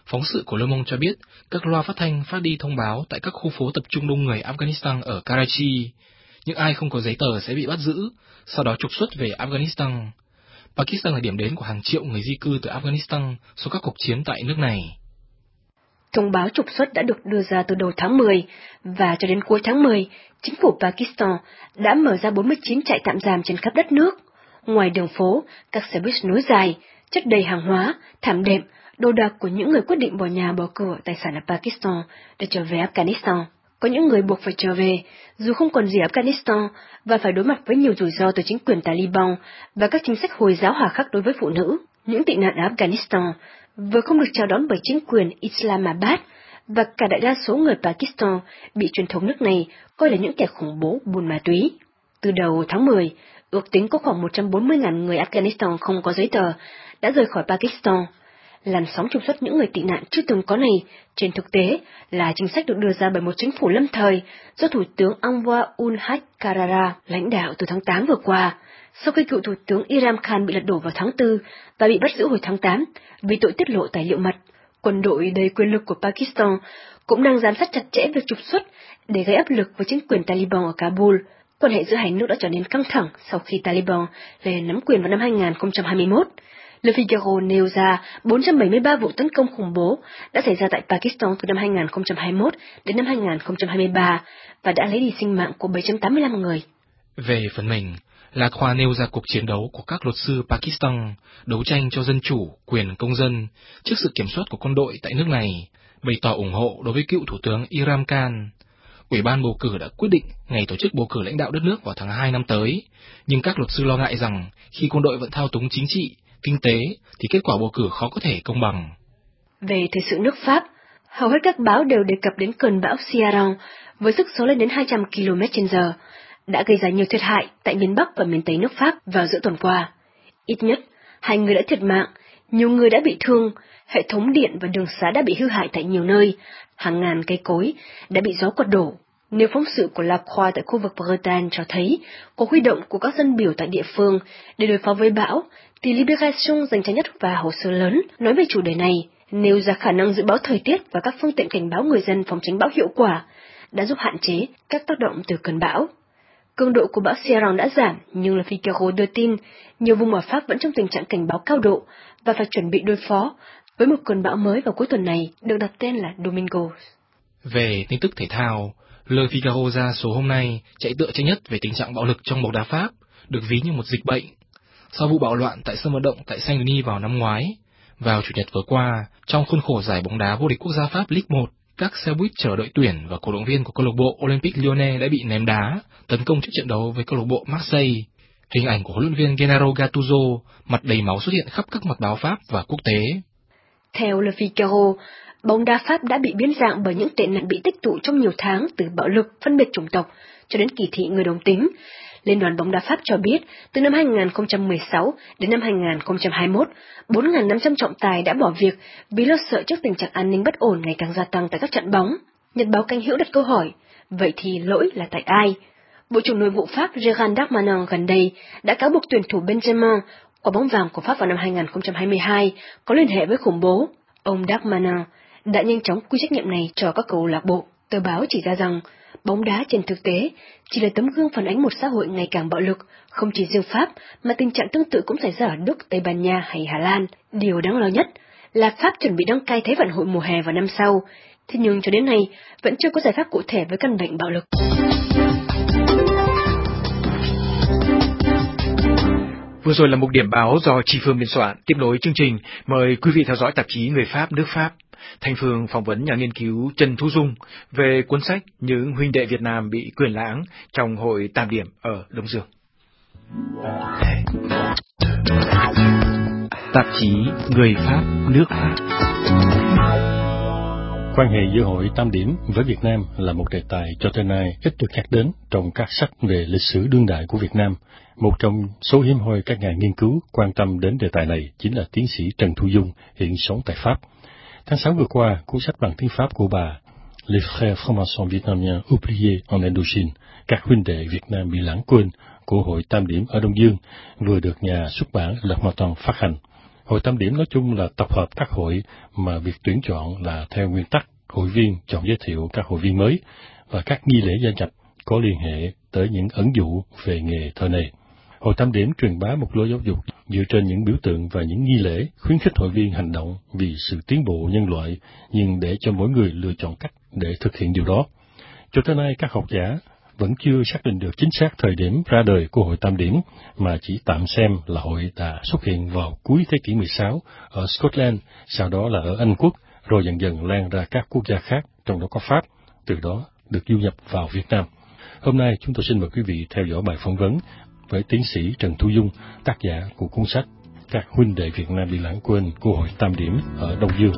Phóng sự của Le Monde cho biết, các loa phát thanh phát đi thông báo tại các khu phố tập trung đông người Afghanistan ở Karachi. Những ai không có giấy tờ sẽ bị bắt giữ, sau đó trục xuất về Afghanistan. Pakistan là điểm đến của hàng triệu người di cư từ Afghanistan sau các cuộc chiến tại nước này. Thông báo trục xuất đã được đưa ra từ đầu tháng mười, và cho đến cuối tháng mười, chính phủ Pakistan đã mở ra bốn mươi chín trại tạm giam trên khắp đất nước. Ngoài đường phố, các xe buýt nối dài, chất đầy hàng hóa, thảm đệm, đồ đạc của những người quyết định bỏ nhà bỏ cửa tài sản ở Pakistan để trở về Afghanistan. Có những người buộc phải trở về, dù không còn gì ở Afghanistan, và phải đối mặt với nhiều rủi ro từ chính quyền Taliban và các chính sách Hồi giáo hà khắc đối với phụ nữ. Những tị nạn ở Afghanistan vừa không được chào đón bởi chính quyền Islamabad, và cả đại đa số người Pakistan bị truyền thống nước này coi là những kẻ khủng bố buôn ma túy. Từ đầu tháng mười, ước tính có khoảng một trăm bốn mươi nghìn người Afghanistan không có giấy tờ đã rời khỏi Pakistan. Làn sóng trục xuất những người tị nạn chưa từng có này, trên thực tế, là chính sách được đưa ra bởi một chính phủ lâm thời do Thủ tướng Anwar ul-Haq Karara lãnh đạo từ tháng tám vừa qua, sau khi cựu Thủ tướng Imran Khan bị lật đổ vào tháng tư và bị bắt giữ hồi tháng tám vì tội tiết lộ tài liệu mật. Quân đội đầy quyền lực của Pakistan cũng đang giám sát chặt chẽ việc trục xuất để gây áp lực với chính quyền Taliban ở Kabul. Quan hệ giữa hai nước đã trở nên căng thẳng sau khi Taliban lên nắm quyền vào năm hai nghìn không trăm hai mươi mốt. Le Figaro nêu ra bốn trăm bảy mươi ba vụ tấn công khủng bố đã xảy ra tại Pakistan từ năm hai nghìn không trăm hai mươi mốt đến năm hai nghìn không trăm hai mươi ba và đã lấy đi sinh mạng của bảy trăm tám mươi lăm người. Về phần mình, Lạc Khoa nêu ra cuộc chiến đấu của các luật sư Pakistan, đấu tranh cho dân chủ, quyền công dân trước sự kiểm soát của quân đội tại nước này, bày tỏ ủng hộ đối với cựu Thủ tướng Imran Khan. Ủy ban bầu cử đã quyết định ngày tổ chức bầu cử lãnh đạo đất nước vào tháng hai năm tới, nhưng các luật sư lo ngại rằng khi quân đội vẫn thao túng chính trị, kinh tế, thì kết quả bầu cử khó có thể công bằng. Về thời sự nước Pháp, hầu hết các báo đều đề cập đến cơn bão Ciarán với sức gió lên đến hai trăm ki lô mét trên giờ, đã gây ra nhiều thiệt hại tại miền Bắc và miền Tây nước Pháp vào giữa tuần qua. Ít nhất, hai người đã thiệt mạng, nhiều người đã bị thương, hệ thống điện và đường xá đã bị hư hại tại nhiều nơi, hàng ngàn cây cối đã bị gió quật đổ. Nếu phóng sự của La Croix tại khu vực Bretagne cho thấy có huy động của các dân biểu tại địa phương để đối phó với bão, thì Libération dành trang nhất và hồ sơ lớn nói về chủ đề này, nêu ra khả năng dự báo thời tiết và các phương tiện cảnh báo người dân phòng tránh bão hiệu quả đã giúp hạn chế các tác động từ cơn bão. Cường độ của bão Ciarán đã giảm, nhưng Le Figaro đưa tin nhiều vùng ở Pháp vẫn trong tình trạng cảnh báo cao độ và phải chuẩn bị đối phó với một cơn bão mới vào cuối tuần này được đặt tên là Domingo. Về tin tức thể thao, Le Figaro ra số hôm nay chạy tựa tranh nhất về tình trạng bạo lực trong bóng đá Pháp, được ví như một dịch bệnh. Sau vụ bạo loạn tại sân vận động tại Saint-Denis vào năm ngoái, vào Chủ nhật vừa qua, trong khuôn khổ giải bóng đá vô địch quốc gia Pháp Ligue một, các xe buýt chở đội tuyển và cổ động viên của câu lạc bộ Olympique Lyonnais đã bị ném đá, tấn công trước trận đấu với câu lạc bộ Marseille. Hình ảnh của huấn luyện viên Gennaro Gattuso mặt đầy máu xuất hiện khắp các mặt báo Pháp và quốc tế. Theo Le Figaro, bóng đá Pháp đã bị biến dạng bởi những tệ nạn bị tích tụ trong nhiều tháng, từ bạo lực, phân biệt chủng tộc cho đến kỳ thị người đồng tính. Liên đoàn bóng đá Pháp cho biết, từ năm hai nghìn không trăm mười sáu đến năm hai nghìn không trăm hai mươi mốt, bốn nghìn năm trăm trọng tài đã bỏ việc vì lo sợ trước tình trạng an ninh bất ổn ngày càng gia tăng tại các trận bóng. Nhật báo Cánh Hữu đặt câu hỏi, vậy thì lỗi là tại ai? Bộ trưởng Nội vụ Pháp Gérald Darmanin gần đây đã cáo buộc tuyển thủ Benjamin, quả bóng vàng của Pháp vào năm hai nghìn không trăm hai mươi hai, có liên hệ với khủng bố. Ông Darmanin đã nhanh chóng quy trách nhiệm này cho các câu lạc bộ. Tờ báo chỉ ra rằng bóng đá trên thực tế chỉ là tấm gương phản ánh một xã hội ngày càng bạo lực, không chỉ riêng Pháp mà tình trạng tương tự cũng xảy ra ở Đức, Tây Ban Nha hay Hà Lan. Điều đáng lo nhất là Pháp chuẩn bị đăng cai Thế vận hội mùa hè vào năm sau, thế nhưng cho đến nay vẫn chưa có giải pháp cụ thể với căn bệnh bạo lực. Vừa rồi là một điểm báo do Chi Phương biên soạn. Tiếp nối chương trình, mời quý vị theo dõi tạp chí Người Pháp nước Pháp. Thanh Phương phỏng vấn nhà nghiên cứu Trần Thu Dung về cuốn sách Những huynh đệ Việt Nam bị quyền lãng trong hội Tam Điểm ở Đông Dương. Tạp chí Người Pháp nước Pháp. Quan hệ giữa hội Tam Điểm với Việt Nam là một đề tài cho tới nay ít được nhắc đến trong các sách về lịch sử đương đại của Việt Nam. Một trong số hiếm hoi các nhà nghiên cứu quan tâm đến đề tài này chính là tiến sĩ Trần Thu Dung, hiện sống tại Pháp. Tháng sáu vừa qua, cuốn sách bằng tiếng Pháp của bà Les Frères Francs-Maçons Vietnamiens oubliés en Indochine, các huynh đệ Việt Nam bị lãng quên của hội Tam Điểm ở Đông Dương, vừa được nhà xuất bản Le Matin phát hành. Hội Tam Điểm nói chung là tập hợp các hội mà việc tuyển chọn là theo nguyên tắc hội viên chọn giới thiệu các hội viên mới và các nghi lễ gia nhập có liên hệ tới những ẩn dụ về nghề thợ nề. Hội Tam Điểm truyền bá một lối giáo dục dựa trên những biểu tượng và những nghi lễ, khuyến khích hội viên hành động vì sự tiến bộ nhân loại, nhưng để cho mỗi người lựa chọn cách để thực hiện điều đó. Cho tới nay, các học giả vẫn chưa xác định được chính xác thời điểm ra đời của Hội Tam Điểm, mà chỉ tạm xem là hội đã xuất hiện vào cuối thế kỷ mười sáu ở Scotland, sau đó là ở Anh Quốc, rồi dần dần lan ra các quốc gia khác, trong đó có Pháp, từ đó được du nhập vào Việt Nam. Hôm nay, chúng tôi xin mời quý vị theo dõi bài phỏng vấn với tiến sĩ Trần Thu Dung, tác giả của cuốn sách Các huynh đệ Việt Nam bị lãng quên của Hội Tam Điểm ở Đông Dương.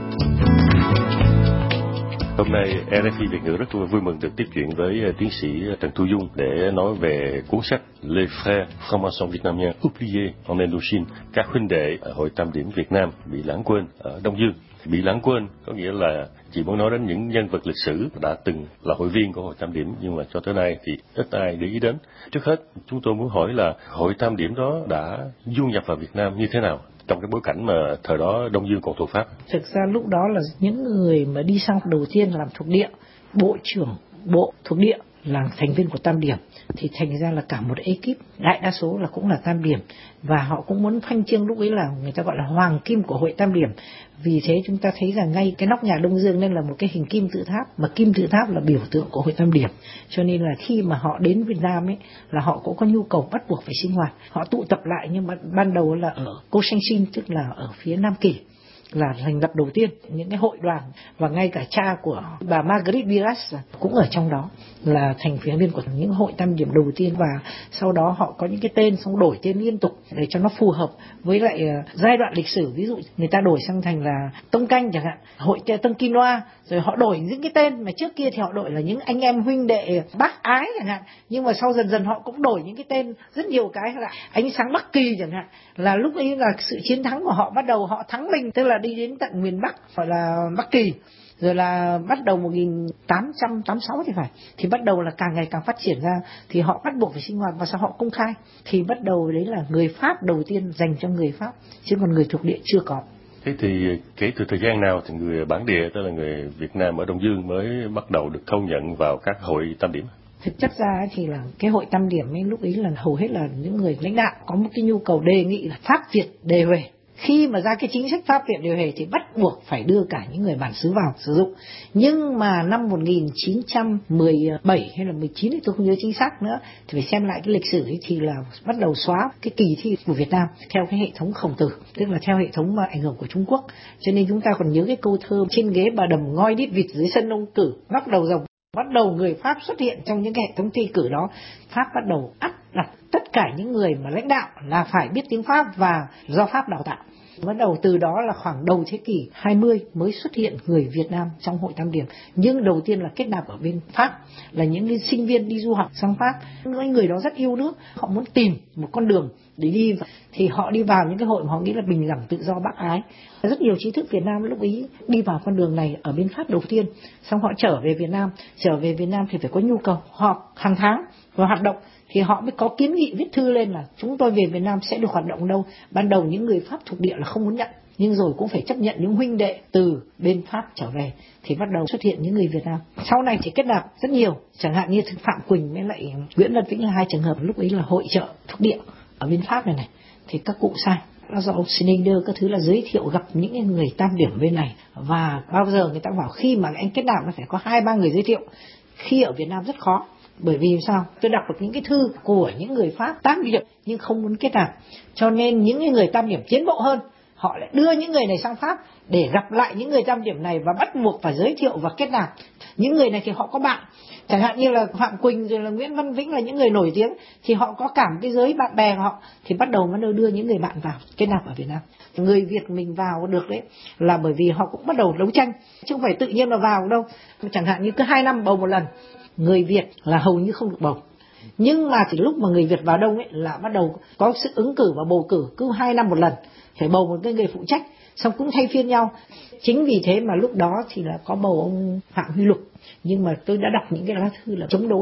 Hôm nay rờ ép i Việt ngữ rất vui mừng được tiếp chuyện với tiến sĩ Trần Thu Dung để nói về cuốn sách Les Frères Francs-Maçons Vietnamiens oubliés en Indochine, các huynh đệ ở Hội Tam Điểm Việt Nam bị lãng quên ở Đông Dương. Bị lãng quên có nghĩa là chỉ muốn nói đến những nhân vật lịch sử đã từng là hội viên của Hội Tam Điểm, nhưng mà cho tới nay thì ít ai để ý đến. Trước hết, chúng tôi muốn hỏi là Hội Tam Điểm đó đã du nhập vào Việt Nam như thế nào, trong cái bối cảnh mà thời đó Đông Dương còn thuộc Pháp? Thực ra lúc đó là những người mà đi sang đầu tiên làm thuộc địa, bộ trưởng bộ thuộc địa là thành viên của Tam Điểm, thì thành ra là cả một ekip đại đa số là cũng là Tam Điểm, và họ cũng muốn phanh chương lúc ấy là người ta gọi là hoàng kim của Hội Tam Điểm. Vì thế chúng ta thấy rằng ngay cái nóc nhà Đông Dương nên là một cái hình kim tự tháp, mà kim tự tháp là biểu tượng của Hội Tam Điểm, cho nên là khi mà họ đến Việt Nam ấy là họ cũng có nhu cầu bắt buộc phải sinh hoạt. Họ tụ tập lại, nhưng mà ban đầu là ở Cô Sanh Sin, tức là ở phía Nam Kỳ, là thành lập đầu tiên những cái hội đoàn, và ngay cả cha của bà Marguerite Duras cũng ở trong đó, là thành viên viên của những hội Tam Điểm đầu tiên. Và sau đó họ có những cái tên xong đổi tên liên tục để cho nó phù hợp với lại uh, giai đoạn lịch sử. Ví dụ người ta đổi sang thành là Tông Canh chẳng hạn, hội Tân Quinoa, rồi họ đổi những cái tên mà trước kia thì họ đổi là những anh em huynh đệ bác ái chẳng hạn, nhưng mà sau dần dần họ cũng đổi những cái tên rất nhiều cái, là ánh sáng Bắc Kỳ chẳng hạn, là lúc ấy là sự chiến thắng của họ, bắt đầu họ thắng mình, tức là đi đến tận miền Bắc gọi là Bắc Kỳ. Rồi là bắt đầu một nghìn tám trăm tám mươi sáu thì phải, thì bắt đầu là càng ngày càng phát triển ra, thì họ bắt buộc phải sinh hoạt, và sau họ công khai thì bắt đầu đấy là người Pháp đầu tiên dành cho người Pháp, chứ còn người thuộc địa chưa có. Thế thì kể từ thời gian nào thì người bản địa, tức là người Việt Nam ở Đông Dương, mới bắt đầu được công nhận vào các hội Tam Điểm? Thực chất ra thì là cái hội Tam Điểm ấy lúc ấy là hầu hết là những người lãnh đạo có một cái nhu cầu đề nghị là Pháp Việt đề huề. Khi mà ra cái chính sách Pháp Việt đề huề thì bắt buộc phải đưa cả những người bản xứ vào sử dụng. Nhưng mà năm một nghìn chín trăm mười bảy hay là mười chín thì tôi không nhớ chính xác nữa, thì phải xem lại cái lịch sử ấy, thì là bắt đầu xóa cái kỳ thi của Việt Nam theo cái hệ thống Khổng Tử, tức là theo hệ thống mà ảnh hưởng của Trung Quốc. Cho nên chúng ta còn nhớ cái câu thơ trên ghế bà đầm ngoi đít vịt dưới sân ông cử ngóc đầu rồng. Bắt đầu người Pháp xuất hiện trong những cái hệ thống thi cử đó. Pháp bắt đầu áp đặt tất cả những người mà lãnh đạo là phải biết tiếng Pháp và do Pháp đào tạo. Bắt đầu từ đó là khoảng đầu thế kỷ hai mươi mới xuất hiện người Việt Nam trong hội Tam Điểm. Nhưng đầu tiên là kết nạp ở bên Pháp, là những sinh viên đi du học sang Pháp. Những người đó rất yêu nước, họ muốn tìm một con đường để đi, thì họ đi vào những cái hội mà họ nghĩ là bình đẳng, tự do, bác ái. Rất nhiều trí thức Việt Nam lúc ấy đi vào con đường này ở bên Pháp đầu tiên, xong họ trở về Việt Nam. Trở về Việt Nam thì phải có nhu cầu họp hàng tháng và hoạt động, thì họ mới có kiến nghị viết thư lên là chúng tôi về Việt Nam sẽ được hoạt động đâu. Ban đầu những người Pháp thuộc địa là không muốn nhận, nhưng rồi cũng phải chấp nhận những huynh đệ từ bên Pháp trở về, thì bắt đầu xuất hiện những người Việt Nam. Sau này thì kết nạp rất nhiều, chẳng hạn như Phạm Quỳnh với lại Nguyễn Văn Vĩnh là hai trường hợp lúc ấy là hội chợ thuộc địa ở bên Pháp này này, thì các cụ sai. Nó do ông Schneider các thứ là giới thiệu gặp những người Tam Điểm bên này, và bao giờ người ta bảo khi mà anh kết nạp nó phải có hai ba người giới thiệu. Khi ở Việt Nam rất khó, bởi vì sao? Tôi đọc được những cái thư của những người Pháp Tam Điểm nhưng không muốn kết nạp, cho nên những người Tam Điểm tiến bộ hơn, họ lại đưa những người này sang Pháp để gặp lại những người Tam Điểm này và bắt buộc phải giới thiệu và kết nạp. Những người này thì họ có bạn, chẳng hạn như là Phạm Quỳnh rồi là Nguyễn Văn Vĩnh là những người nổi tiếng, thì họ có cảm cái giới bạn bè của họ, thì bắt đầu mới đưa những người bạn vào kết nạp ở Việt Nam. Người Việt mình vào được đấy là bởi vì họ cũng bắt đầu đấu tranh, chứ không phải tự nhiên mà vào đâu. Chẳng hạn như cứ hai năm bầu một lần, người Việt là hầu như không được bầu. Nhưng mà từ lúc mà người Việt vào đông ấy là bắt đầu có sự ứng cử và bầu cử cứ hai năm một lần, phải bầu một cái người phụ trách, xong cũng thay phiên nhau. Chính vì thế mà lúc đó thì là có bầu ông Phạm Huy Lục, nhưng mà tôi đã đọc những cái lá thư là chống đối,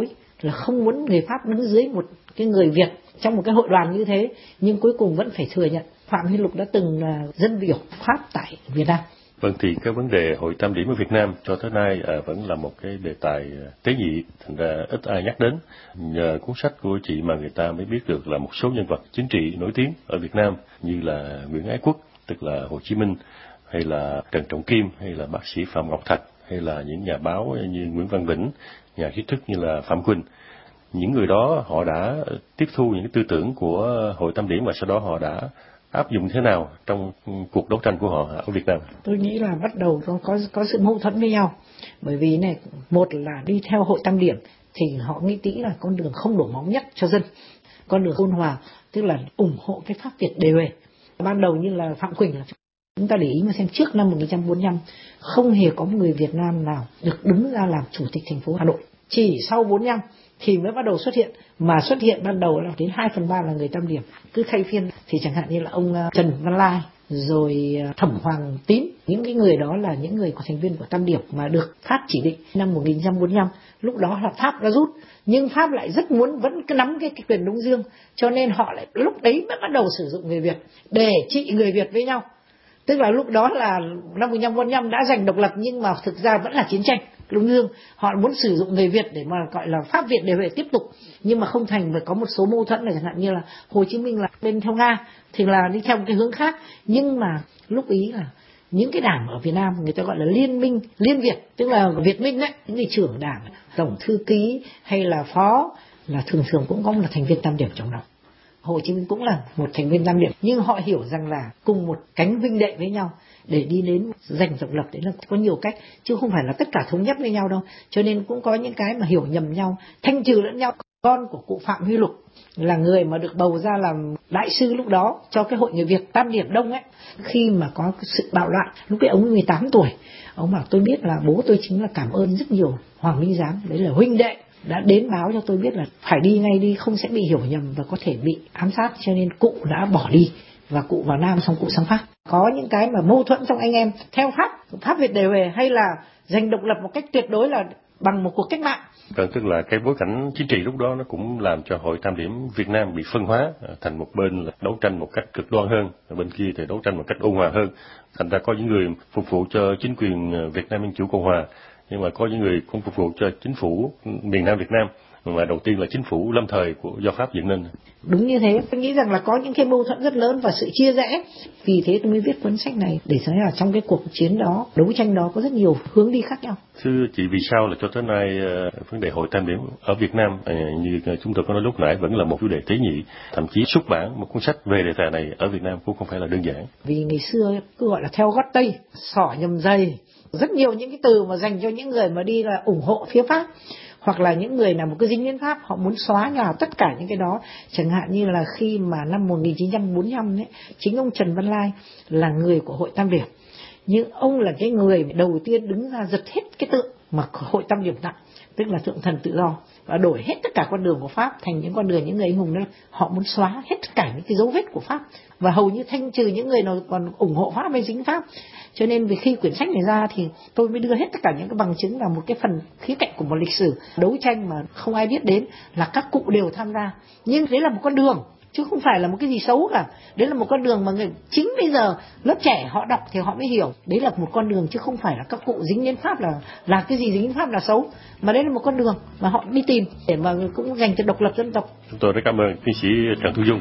là không muốn người Pháp đứng dưới một cái người Việt trong một cái hội đoàn như thế, nhưng cuối cùng vẫn phải thừa nhận Phạm Huy Lục đã từng là dân biểu Pháp tại Việt Nam. Vâng, thì cái vấn đề Hội Tam Điểm ở Việt Nam cho tới nay à, vẫn là một cái đề tài tế nhị, thành ra ít ai nhắc đến. Nhờ cuốn sách của chị mà người ta mới biết được là một số nhân vật chính trị nổi tiếng ở Việt Nam như là Nguyễn Ái Quốc, tức là Hồ Chí Minh, hay là Trần Trọng Kim, hay là bác sĩ Phạm Ngọc Thạch, hay là những nhà báo như Nguyễn Văn Vĩnh, nhà trí thức như là Phạm Quỳnh. Những người đó họ đã tiếp thu những tư tưởng của Hội Tam Điểm và sau đó họ đã áp dụng thế nào trong cuộc đấu tranh của họ ở Việt Nam? Tôi nghĩ là bắt đầu có có, có sự mâu thuẫn với nhau, bởi vì này, một là đi theo Hội Tam Điểm thì họ nghĩ kỹ là con đường không đổ máu nhất cho dân, con đường ôn hòa, tức là ủng hộ cái Pháp Việt đều hề. Ban đầu như là Phạm Quỳnh, là chúng ta để ý mà xem, trước năm một nghìn chín trăm bốn mươi lăm không hề có một người Việt Nam nào được đứng ra làm chủ tịch thành phố Hà Nội, chỉ sau bốn mươi lăm thì mới bắt đầu xuất hiện, mà xuất hiện ban đầu là đến hai phần ba là người Tam Điểm, cứ thay phiên. Thì chẳng hạn như là ông Trần Văn Lai, rồi Thẩm Hoàng Tín, những cái người đó là những người của thành viên của Tam Điểm mà được Pháp chỉ định năm một nghìn chín trăm bốn mươi lăm. Lúc đó là Pháp đã rút, nhưng Pháp lại rất muốn vẫn cứ nắm cái, cái quyền Đông Dương, cho nên họ lại lúc đấy mới bắt đầu sử dụng người Việt để trị người Việt với nhau. Tức là lúc đó là năm một nghìn chín trăm bốn mươi lăm đã giành độc lập, nhưng mà thực ra vẫn là chiến tranh Đông Dương. Họ muốn sử dụng người Việt để mà gọi là Pháp Việt đều phải tiếp tục, nhưng mà không thành, bởi có một số mâu thuẫn là chẳng hạn như là Hồ Chí Minh là bên theo Nga thì là đi theo một cái hướng khác. Nhưng mà lúc ý là những cái đảng ở Việt Nam người ta gọi là liên minh, liên Việt, tức là Việt Minh đấy, những người trưởng đảng, tổng thư ký hay là phó là thường thường cũng có một thành viên Tam Điểm trong đó. Hồ Chí Minh cũng là một thành viên Tam Điểm, nhưng họ hiểu rằng là cùng một cánh huynh đệ với nhau để đi đến giành độc lập. Đấy là có nhiều cách, chứ không phải là tất cả thống nhất với nhau đâu. Cho nên cũng có những cái mà hiểu nhầm nhau, thanh trừ lẫn nhau. Con của cụ Phạm Huy Lục là người mà được bầu ra làm đại sư lúc đó cho cái hội người Việt Tam Điểm Đông ấy. Khi mà có sự bạo loạn, lúc ấy ông mười tám tuổi, ông bảo tôi biết là bố tôi chính là cảm ơn rất nhiều Hoàng Minh Giám, đấy là huynh đệ đã đến báo cho tôi biết là phải đi ngay đi, không sẽ bị hiểu nhầm và có thể bị ám sát, cho nên cụ đã bỏ đi và cụ vào Nam, xong cụ sang Pháp. Có những cái mà mâu thuẫn trong anh em theo Pháp, Pháp Việt đều về, hay là giành độc lập một cách tuyệt đối là bằng một cuộc cách mạng. Vâng, tức là cái bối cảnh chính trị lúc đó nó cũng làm cho Hội Tam Điểm Việt Nam bị phân hóa thành một bên là đấu tranh một cách cực đoan hơn, bên kia thì đấu tranh một cách ôn hòa hơn. Thành ra có những người phục vụ cho chính quyền Việt Nam Dân Chủ Cộng Hòa, nhưng mà có những người cũng phục vụ cho chính phủ miền Nam Việt Nam, mà đầu tiên là chính phủ lâm thời của do Pháp dựng nên. Đúng như thế, tôi nghĩ rằng là có những cái mâu thuẫn rất lớn và sự chia rẽ. Vì thế tôi mới viết cuốn sách này, để thấy là trong cái cuộc chiến đó, đấu tranh đó có rất nhiều hướng đi khác nhau. Thưa chị, vì sao là cho tới nay uh, vấn đề Hội Tam Điểm ở Việt Nam uh, như chúng tôi có nói lúc nãy vẫn là một chủ đề tế nhị, thậm chí xuất bản một cuốn sách về đề tài này ở Việt Nam cũng không phải là đơn giản. Vì ngày xưa cứ gọi là theo gót Tây, xỏ nhầm giày, rất nhiều những cái từ mà dành cho những người mà đi là ủng hộ phía Pháp, hoặc là những người nào một cái dính đến Pháp, họ muốn xóa nhòa tất cả những cái đó. Chẳng hạn như là khi mà năm một nghìn chín trăm bốn mươi lăm ấy, chính ông Trần Văn Lai là người của Hội Tam Điểm, nhưng ông là cái người đầu tiên đứng ra giật hết cái tượng mà Hội Tam Điểm tặng, tức là tượng thần tự do, và đổi hết tất cả con đường của Pháp thành những con đường những người anh hùng đó. Họ muốn xóa hết tất cả những cái dấu vết của Pháp và hầu như thanh trừ những người nào còn ủng hộ Pháp hay dính Pháp. Cho nên vì khi quyển sách này ra thì tôi mới đưa hết tất cả những cái bằng chứng, là một cái phần khía cạnh của một lịch sử đấu tranh mà không ai biết đến, là các cụ đều tham gia. Nhưng đấy là một con đường, chứ không phải là một cái gì xấu cả. Đấy là một con đường mà người chính bây giờ lớp trẻ họ đọc thì họ mới hiểu đấy là một con đường, chứ không phải là các cụ dính đến Pháp là là cái gì dính đến Pháp là xấu, mà đấy là một con đường mà họ đi tìm để mà cũng giành cho độc lập dân tộc. Chúng tôi rất cảm ơn tiến sĩ Trần Thu Dung.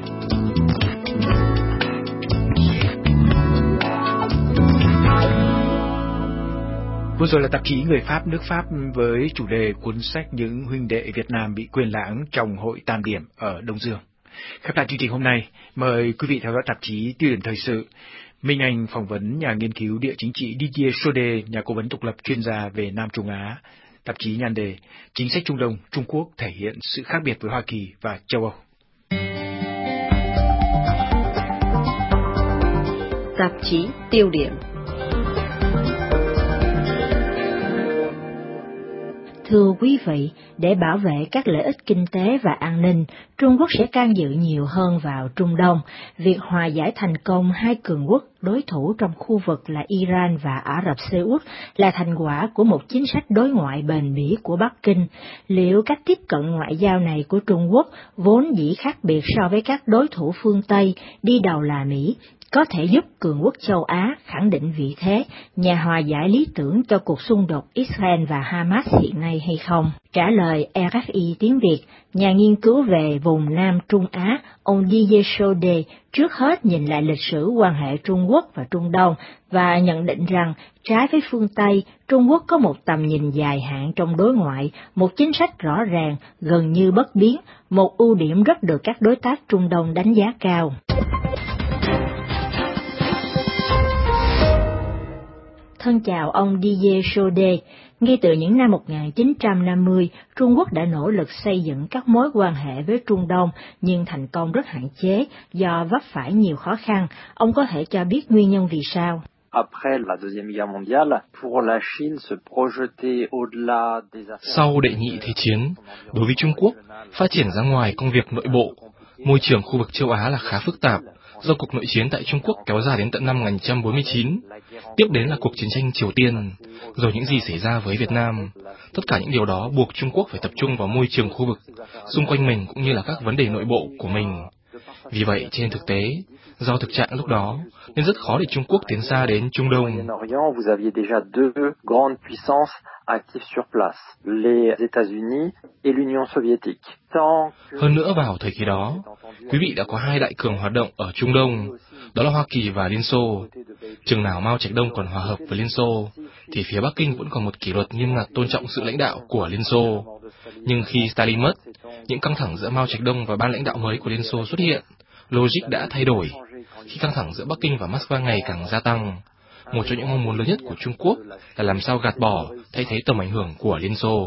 Vừa rồi là tạp chí Người Pháp nước Pháp với chủ đề cuốn sách Những huynh đệ Việt Nam bị quên lãng trong Hội Tam Điểm ở Đông Dương. Khép lại chương trình hôm nay, mời quý vị theo dõi tạp chí Tiêu điểm thời sự. Minh Anh phỏng vấn nhà nghiên cứu địa chính trị Didier Sode, nhà cố vấn độc lập chuyên gia về Nam Trung Á. Tạp chí nhan đề Chính sách Trung Đông, Trung Quốc thể hiện sự khác biệt với Hoa Kỳ và châu Âu. Tạp chí Tiêu điểm. Thưa quý vị, để bảo vệ các lợi ích kinh tế và an ninh, Trung Quốc sẽ can dự nhiều hơn vào Trung Đông. Việc hòa giải thành công hai cường quốc đối thủ trong khu vực là Iran và Ả Rập Xê Út là thành quả của một chính sách đối ngoại bền bỉ của Bắc Kinh. Liệu cách tiếp cận ngoại giao này của Trung Quốc, vốn dĩ khác biệt so với các đối thủ phương Tây, đi đầu là Mỹ, có thể giúp cường quốc châu Á khẳng định vị thế, nhà hòa giải lý tưởng cho cuộc xung đột Israel và Hamas hiện nay hay không? Trả lời rờ ép i tiếng Việt, nhà nghiên cứu về vùng Nam Trung Á, ông Didier Chaudet trước hết nhìn lại lịch sử quan hệ Trung Quốc và Trung Đông và nhận định rằng, trái với phương Tây, Trung Quốc có một tầm nhìn dài hạn trong đối ngoại, một chính sách rõ ràng, gần như bất biến, một ưu điểm rất được các đối tác Trung Đông đánh giá cao. Thân chào ông Didier Chaudet. Ngay từ những năm một nghìn chín trăm năm mươi, Trung Quốc đã nỗ lực xây dựng các mối quan hệ với Trung Đông, nhưng thành công rất hạn chế do vấp phải nhiều khó khăn. Ông có thể cho biết nguyên nhân vì sao? Sau đệ nhị thế chiến, đối với Trung Quốc, phát triển ra ngoài công việc nội bộ, môi trường khu vực châu Á là khá phức tạp, do cuộc nội chiến tại Trung Quốc kéo dài đến tận năm một nghìn chín trăm bốn mươi chín. Tiếp đến là cuộc chiến tranh Triều Tiên, rồi những gì xảy ra với Việt Nam. Tất cả những điều đó buộc Trung Quốc phải tập trung vào môi trường khu vực, xung quanh mình cũng như là các vấn đề nội bộ của mình. Vì vậy, trên thực tế, do thực trạng lúc đó, nên rất khó để Trung Quốc tiến xa đến Trung Đông. Hơn nữa vào thời kỳ đó, quý vị đã có hai đại cường hoạt động ở Trung Đông, đó là Hoa Kỳ và Liên Xô. Chừng nào Mao Trạch Đông còn hòa hợp với Liên Xô, thì phía Bắc Kinh vẫn còn một kỷ luật nghiêm ngặt tôn trọng sự lãnh đạo của Liên Xô. Nhưng khi Stalin mất, những căng thẳng giữa Mao Trạch Đông và ban lãnh đạo mới của Liên Xô xuất hiện, logic đã thay đổi. Khi căng thẳng giữa Bắc Kinh và Moscow ngày càng gia tăng, một trong những mong muốn lớn nhất của Trung Quốc là làm sao gạt bỏ, thay thế tầm ảnh hưởng của Liên Xô.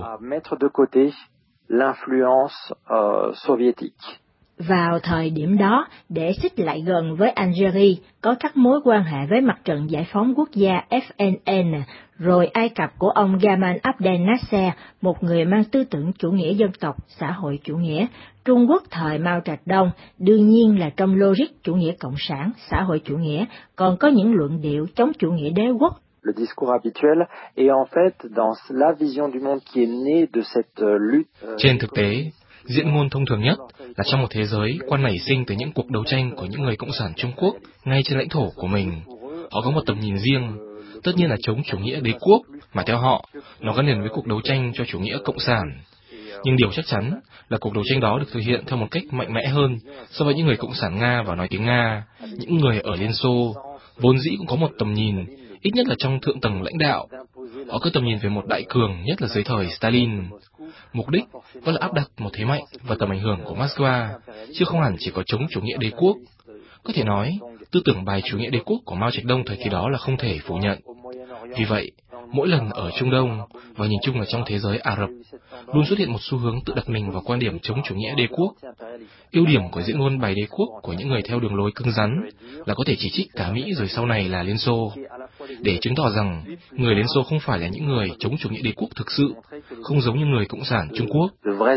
Vào thời điểm đó, để xích lại gần với Algeria, có các mối quan hệ với Mặt trận Giải phóng Quốc gia F N N, rồi Ai Cập của ông Gamal Abdel Nasser, một người mang tư tưởng chủ nghĩa dân tộc, xã hội chủ nghĩa. Trung Quốc thời Mao Trạch Đông, đương nhiên là trong logic chủ nghĩa cộng sản, xã hội chủ nghĩa, còn có những luận điệu chống chủ nghĩa đế quốc. Le discours habituel est en fait dans la vision du monde qui est née de cette lutte. Trên thực tế, diễn ngôn thông thường nhất là trong một thế giới quan nảy sinh từ những cuộc đấu tranh của những người cộng sản Trung Quốc ngay trên lãnh thổ của mình. Họ có một tầm nhìn riêng, tất nhiên là chống chủ nghĩa đế quốc, mà theo họ, nó gắn liền với cuộc đấu tranh cho chủ nghĩa cộng sản. Nhưng điều chắc chắn là cuộc đấu tranh đó được thực hiện theo một cách mạnh mẽ hơn so với những người cộng sản Nga và nói tiếng Nga. Những người ở Liên Xô vốn dĩ cũng có một tầm nhìn, ít nhất là trong thượng tầng lãnh đạo. Họ có tầm nhìn về một đại cường, nhất là dưới thời Stalin. Mục đích vẫn là áp đặt một thế mạnh và tầm ảnh hưởng của Moscow, chứ không hẳn chỉ có chống chủ nghĩa đế quốc. Có thể nói, tư tưởng bài chủ nghĩa đế quốc của Mao Trạch Đông thời kỳ đó là không thể phủ nhận. Vì vậy, mỗi lần ở Trung Đông, và nhìn chung là trong thế giới Ả Rập, luôn xuất hiện một xu hướng tự đặt mình vào quan điểm chống chủ nghĩa đế quốc. Ưu điểm của diễn ngôn bài đế quốc của những người theo đường lối cứng rắn là có thể chỉ trích cả Mỹ rồi sau này là Liên Xô, để chứng tỏ rằng người Liên Xô không phải là những người chống chủ nghĩa đế quốc thực sự, không giống như người cộng sản Trung Quốc.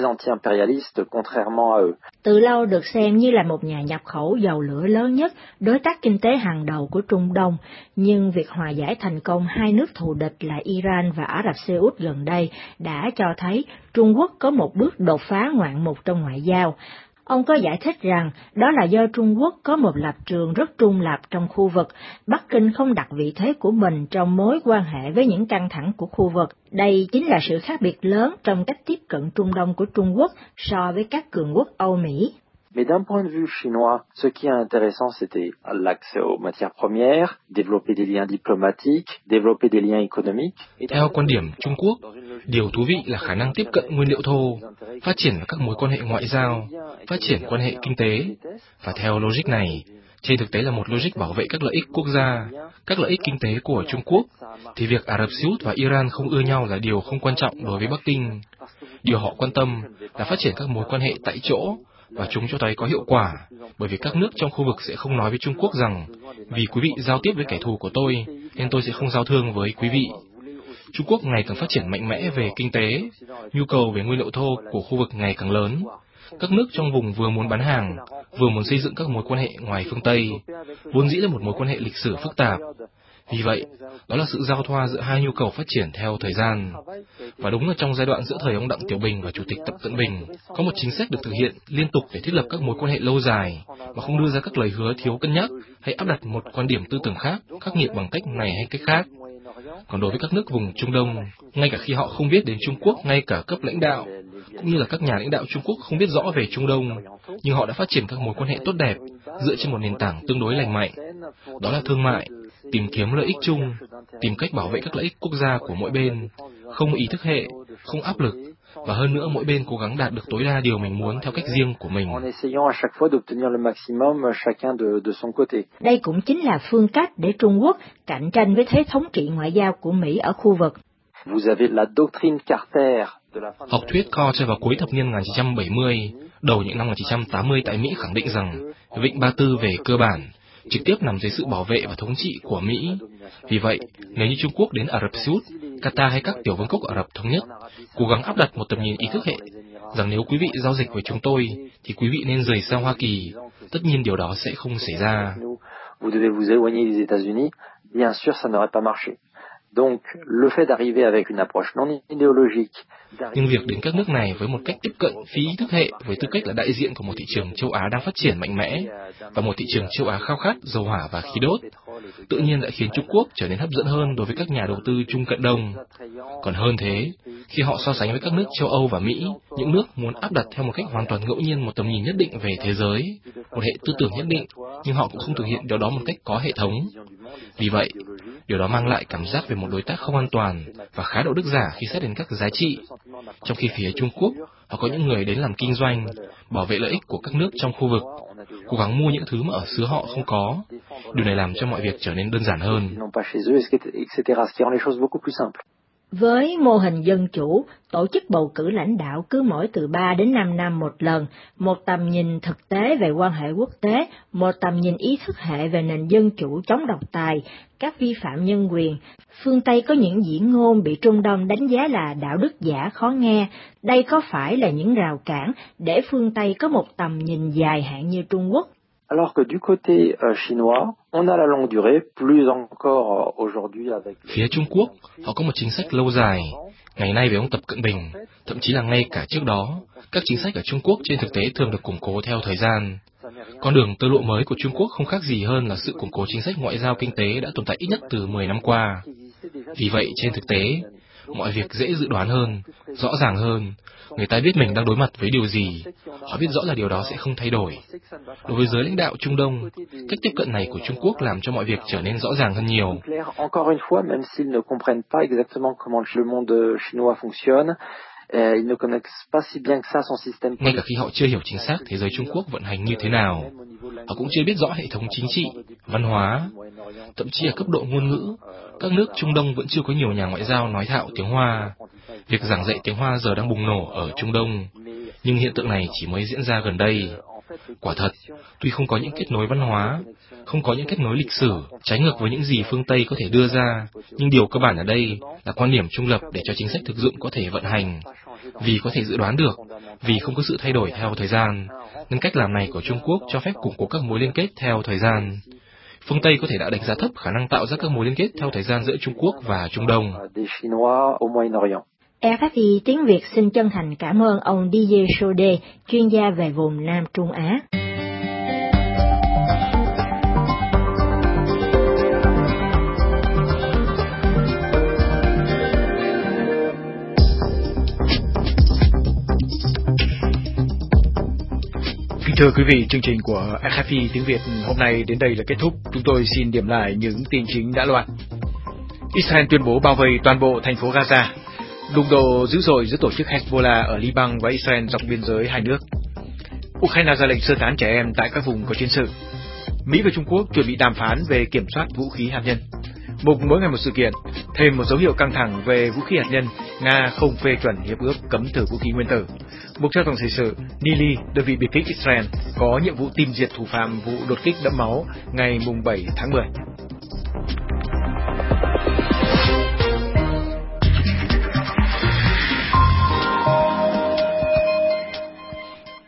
Từ lâu được xem như là một nhà nhập khẩu dầu lửa lớn nhất, đối tác kinh tế hàng đầu của Trung Đông, nhưng việc hòa giải thành công hai nước thù địch là Iran và Ả Rập Xê Út gần đây đã cho thấy Trung Quốc có một bước đột phá ngoạn mục trong ngoại giao. Ông có giải thích rằng đó là do Trung Quốc có một lập trường rất trung lập trong khu vực, Bắc Kinh không đặt vị thế của mình trong mối quan hệ với những căng thẳng của khu vực. Đây chính là sự khác biệt lớn trong cách tiếp cận Trung Đông của Trung Quốc so với các cường quốc Âu Mỹ. Mais d'un point de vue chinois, ce qui est intéressant, c'était l'accès aux matières premières, développer des liens diplomatiques, développer des liens économiques. Theo quan điểm Trung Quốc, điều thú vị là khả năng tiếp cận nguyên liệu thô, phát triển các mối quan hệ ngoại giao, phát triển quan hệ kinh tế. Và theo logic này, trên thực tế là một logic bảo vệ các lợi ích quốc gia, các lợi ích kinh tế của Trung Quốc, thì việc Ả Rập Xê Út và Iran không ưa nhau là điều không quan trọng đối với Bắc Kinh. Điều họ quan tâm là phát triển các mối quan hệ tại chỗ, và chúng cho thấy có hiệu quả, bởi vì các nước trong khu vực sẽ không nói với Trung Quốc rằng vì quý vị giao tiếp với kẻ thù của tôi, nên tôi sẽ không giao thương với quý vị. Trung Quốc ngày càng phát triển mạnh mẽ về kinh tế, nhu cầu về nguyên liệu thô của khu vực ngày càng lớn. Các nước trong vùng vừa muốn bán hàng, vừa muốn xây dựng các mối quan hệ ngoài phương Tây, vốn dĩ là một mối quan hệ lịch sử phức tạp. Vì vậy, đó là sự giao thoa giữa hai nhu cầu phát triển theo thời gian. Và đúng là trong giai đoạn giữa thời ông Đặng Tiểu Bình và Chủ tịch Tập Cận Bình, có một chính sách được thực hiện liên tục để thiết lập các mối quan hệ lâu dài, mà không đưa ra các lời hứa thiếu cân nhắc hay áp đặt một quan điểm tư tưởng khác, khắc nghiệt bằng cách này hay cách khác. Còn đối với các nước vùng Trung Đông, ngay cả khi họ không biết đến Trung Quốc, ngay cả cấp lãnh đạo, cũng như là các nhà lãnh đạo Trung Quốc không biết rõ về Trung Đông, nhưng họ đã phát triển các mối quan hệ tốt đẹp, dựa trên một nền tảng tương đối lành mạnh. Đó là thương mại, tìm kiếm lợi ích chung, tìm cách bảo vệ các lợi ích quốc gia của mỗi bên, không ý thức hệ, không áp lực, và hơn nữa mỗi bên cố gắng đạt được tối đa điều mình muốn theo cách riêng của mình. Đây cũng chính là phương cách để Trung Quốc cạnh tranh với thế thống trị ngoại giao của Mỹ ở khu vực. Học thuyết Carter vào cuối thập niên một nghìn chín trăm bảy mươi, đầu những năm một nghìn chín trăm tám mươi tại Mỹ khẳng định rằng Vịnh Ba Tư về cơ bản trực tiếp nằm dưới sự bảo vệ và thống trị của Mỹ. Vì vậy, nếu như Trung Quốc đến Ả Rập Xê Út, Qatar hay các tiểu vương quốc Ả Rập thống nhất cố gắng áp đặt một tầm nhìn ý thức hệ rằng nếu quý vị giao dịch với chúng tôi thì quý vị nên rời xa Hoa Kỳ, tất nhiên điều đó sẽ không xảy ra. Donc, le fait d'arriver avec une approche non idéologique. Nhưng việc đến các nước này với một cách tiếp cận phi ý thức hệ với tư cách là đại diện của một thị trường châu Á đang phát triển mạnh mẽ và một thị trường châu Á khao khát dầu hỏa và khí đốt, tự nhiên đã khiến Trung Quốc trở nên hấp dẫn hơn đối với các nhà đầu tư Trung Cận Đông. Còn hơn thế, khi họ so sánh với các nước châu Âu và Mỹ, những nước muốn áp đặt theo một cách hoàn toàn ngẫu nhiên một tầm nhìn nhất định về thế giới, một hệ tư tưởng nhất định, nhưng họ cũng không thực hiện điều đó một cách có hệ thống. Vì vậy, điều đó mang lại cảm giác về một đối tác không an toàn và khá đạo đức giả khi xét đến các giá trị. Trong khi phía Trung Quốc, họ có những người đến làm kinh doanh, bảo vệ lợi ích của các nước trong khu vực, cố gắng mua những thứ mà ở xứ họ không có. Điều này làm cho mọi việc trở nên đơn giản hơn. Với mô hình dân chủ, tổ chức bầu cử lãnh đạo cứ mỗi từ ba đến năm năm một lần, một tầm nhìn thực tế về quan hệ quốc tế, một tầm nhìn ý thức hệ về nền dân chủ chống độc tài, các vi phạm nhân quyền. Phương Tây có những diễn ngôn bị Trung Đông đánh giá là đạo đức giả khó nghe. Đây có phải là những rào cản để phương Tây có một tầm nhìn dài hạn như Trung Quốc? Alors que du côté euh, chinois, on a la longue durée, plus encore aujourd'hui avec... Phía Trung Quốc, họ có một chính sách lâu dài. Ngày nay với ông Tập Cận Bình, thậm chí là ngay cả trước đó, các chính sách ở Trung Quốc trên thực tế thường được củng cố theo thời gian. Con đường tơ lụa mới của Trung Quốc không khác gì hơn là sự củng cố chính sách ngoại giao kinh tế đã tồn tại ít nhất từ mười năm qua. Vì vậy, trên thực tế, mọi việc dễ dự đoán hơn, rõ ràng hơn. Người ta biết mình đang đối mặt với điều gì, họ biết rõ là điều đó sẽ không thay đổi. Đối với giới lãnh đạo Trung Đông, cách tiếp cận này của Trung Quốc làm cho mọi việc trở nên rõ ràng hơn nhiều. Encore une fois, même s'ils ne comprennent pas exactement comment le monde chinois fonctionne, ils ne connaissent pas si bien que ça son système. Ngay cả khi họ chưa hiểu chính xác thế giới Trung Quốc vận hành như thế nào, họ cũng chưa biết rõ hệ thống chính trị, văn hóa, thậm chí ở cấp độ ngôn ngữ, các nước Trung Đông vẫn chưa có nhiều nhà ngoại giao nói thạo tiếng Hoa. Việc giảng dạy tiếng Hoa giờ đang bùng nổ ở Trung Đông, nhưng hiện tượng này chỉ mới diễn ra gần đây. Quả thật, tuy không có những kết nối văn hóa, không có những kết nối lịch sử, trái ngược với những gì phương Tây có thể đưa ra, nhưng điều cơ bản ở đây là quan điểm trung lập để cho chính sách thực dụng có thể vận hành. Vì có thể dự đoán được, vì không có sự thay đổi theo thời gian, nên cách làm này của Trung Quốc cho phép củng cố các mối liên kết theo thời gian. Phương Tây có thể đã đánh giá thấp khả năng tạo ra các mối liên kết theo thời gian giữa Trung Quốc và Trung Đông. rờ ép i tiếng Việt xin chân thành cảm ơn ông Didier Chaudet, chuyên gia về vùng Nam Trung Á. Thưa quý vị, chương trình của rờ ép i tiếng Việt hôm nay đến đây là kết thúc. Chúng tôi xin điểm lại những tin chính đã loạn. Israel tuyên bố bao vây toàn bộ thành phố Gaza. Đụng độ dữ dội giữa tổ chức Hezbollah ở Liban và Israel dọc biên giới hai nước. Ukraine ra lệnh sơ tán trẻ em tại các vùng có chiến sự. Mỹ và Trung Quốc chuẩn bị đàm phán về kiểm soát vũ khí hạt nhân. Mục mỗi ngày một sự kiện, thêm một dấu hiệu căng thẳng về vũ khí hạt nhân, Nga không phê chuẩn hiệp ước cấm thử vũ khí nguyên tử. Mục cho tổng thời sự, Nili, đơn vị biệt kích Israel, có nhiệm vụ tìm diệt thủ phạm vụ đột kích đẫm máu ngày bảy tháng mười.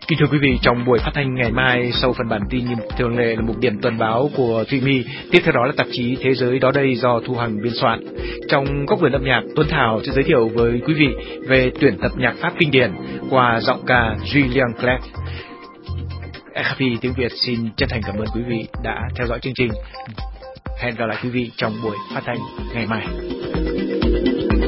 Kính thưa quý vị, trong buổi phát thanh ngày mai, sau phần bản tin như thường lệ là mục điểm tuần báo của Thùy My, tiếp theo đó là tạp chí Thế giới đó đây do Thu Hằng biên soạn. Trong góc vườn âm nhạc, Tuấn Thảo sẽ giới thiệu với quý vị về tuyển tập nhạc Pháp kinh điển qua giọng ca Julien Clerc. rờ ép pê tiếng Việt xin chân thành cảm ơn quý vị đã theo dõi chương trình. Hẹn gặp lại quý vị trong buổi phát thanh ngày mai.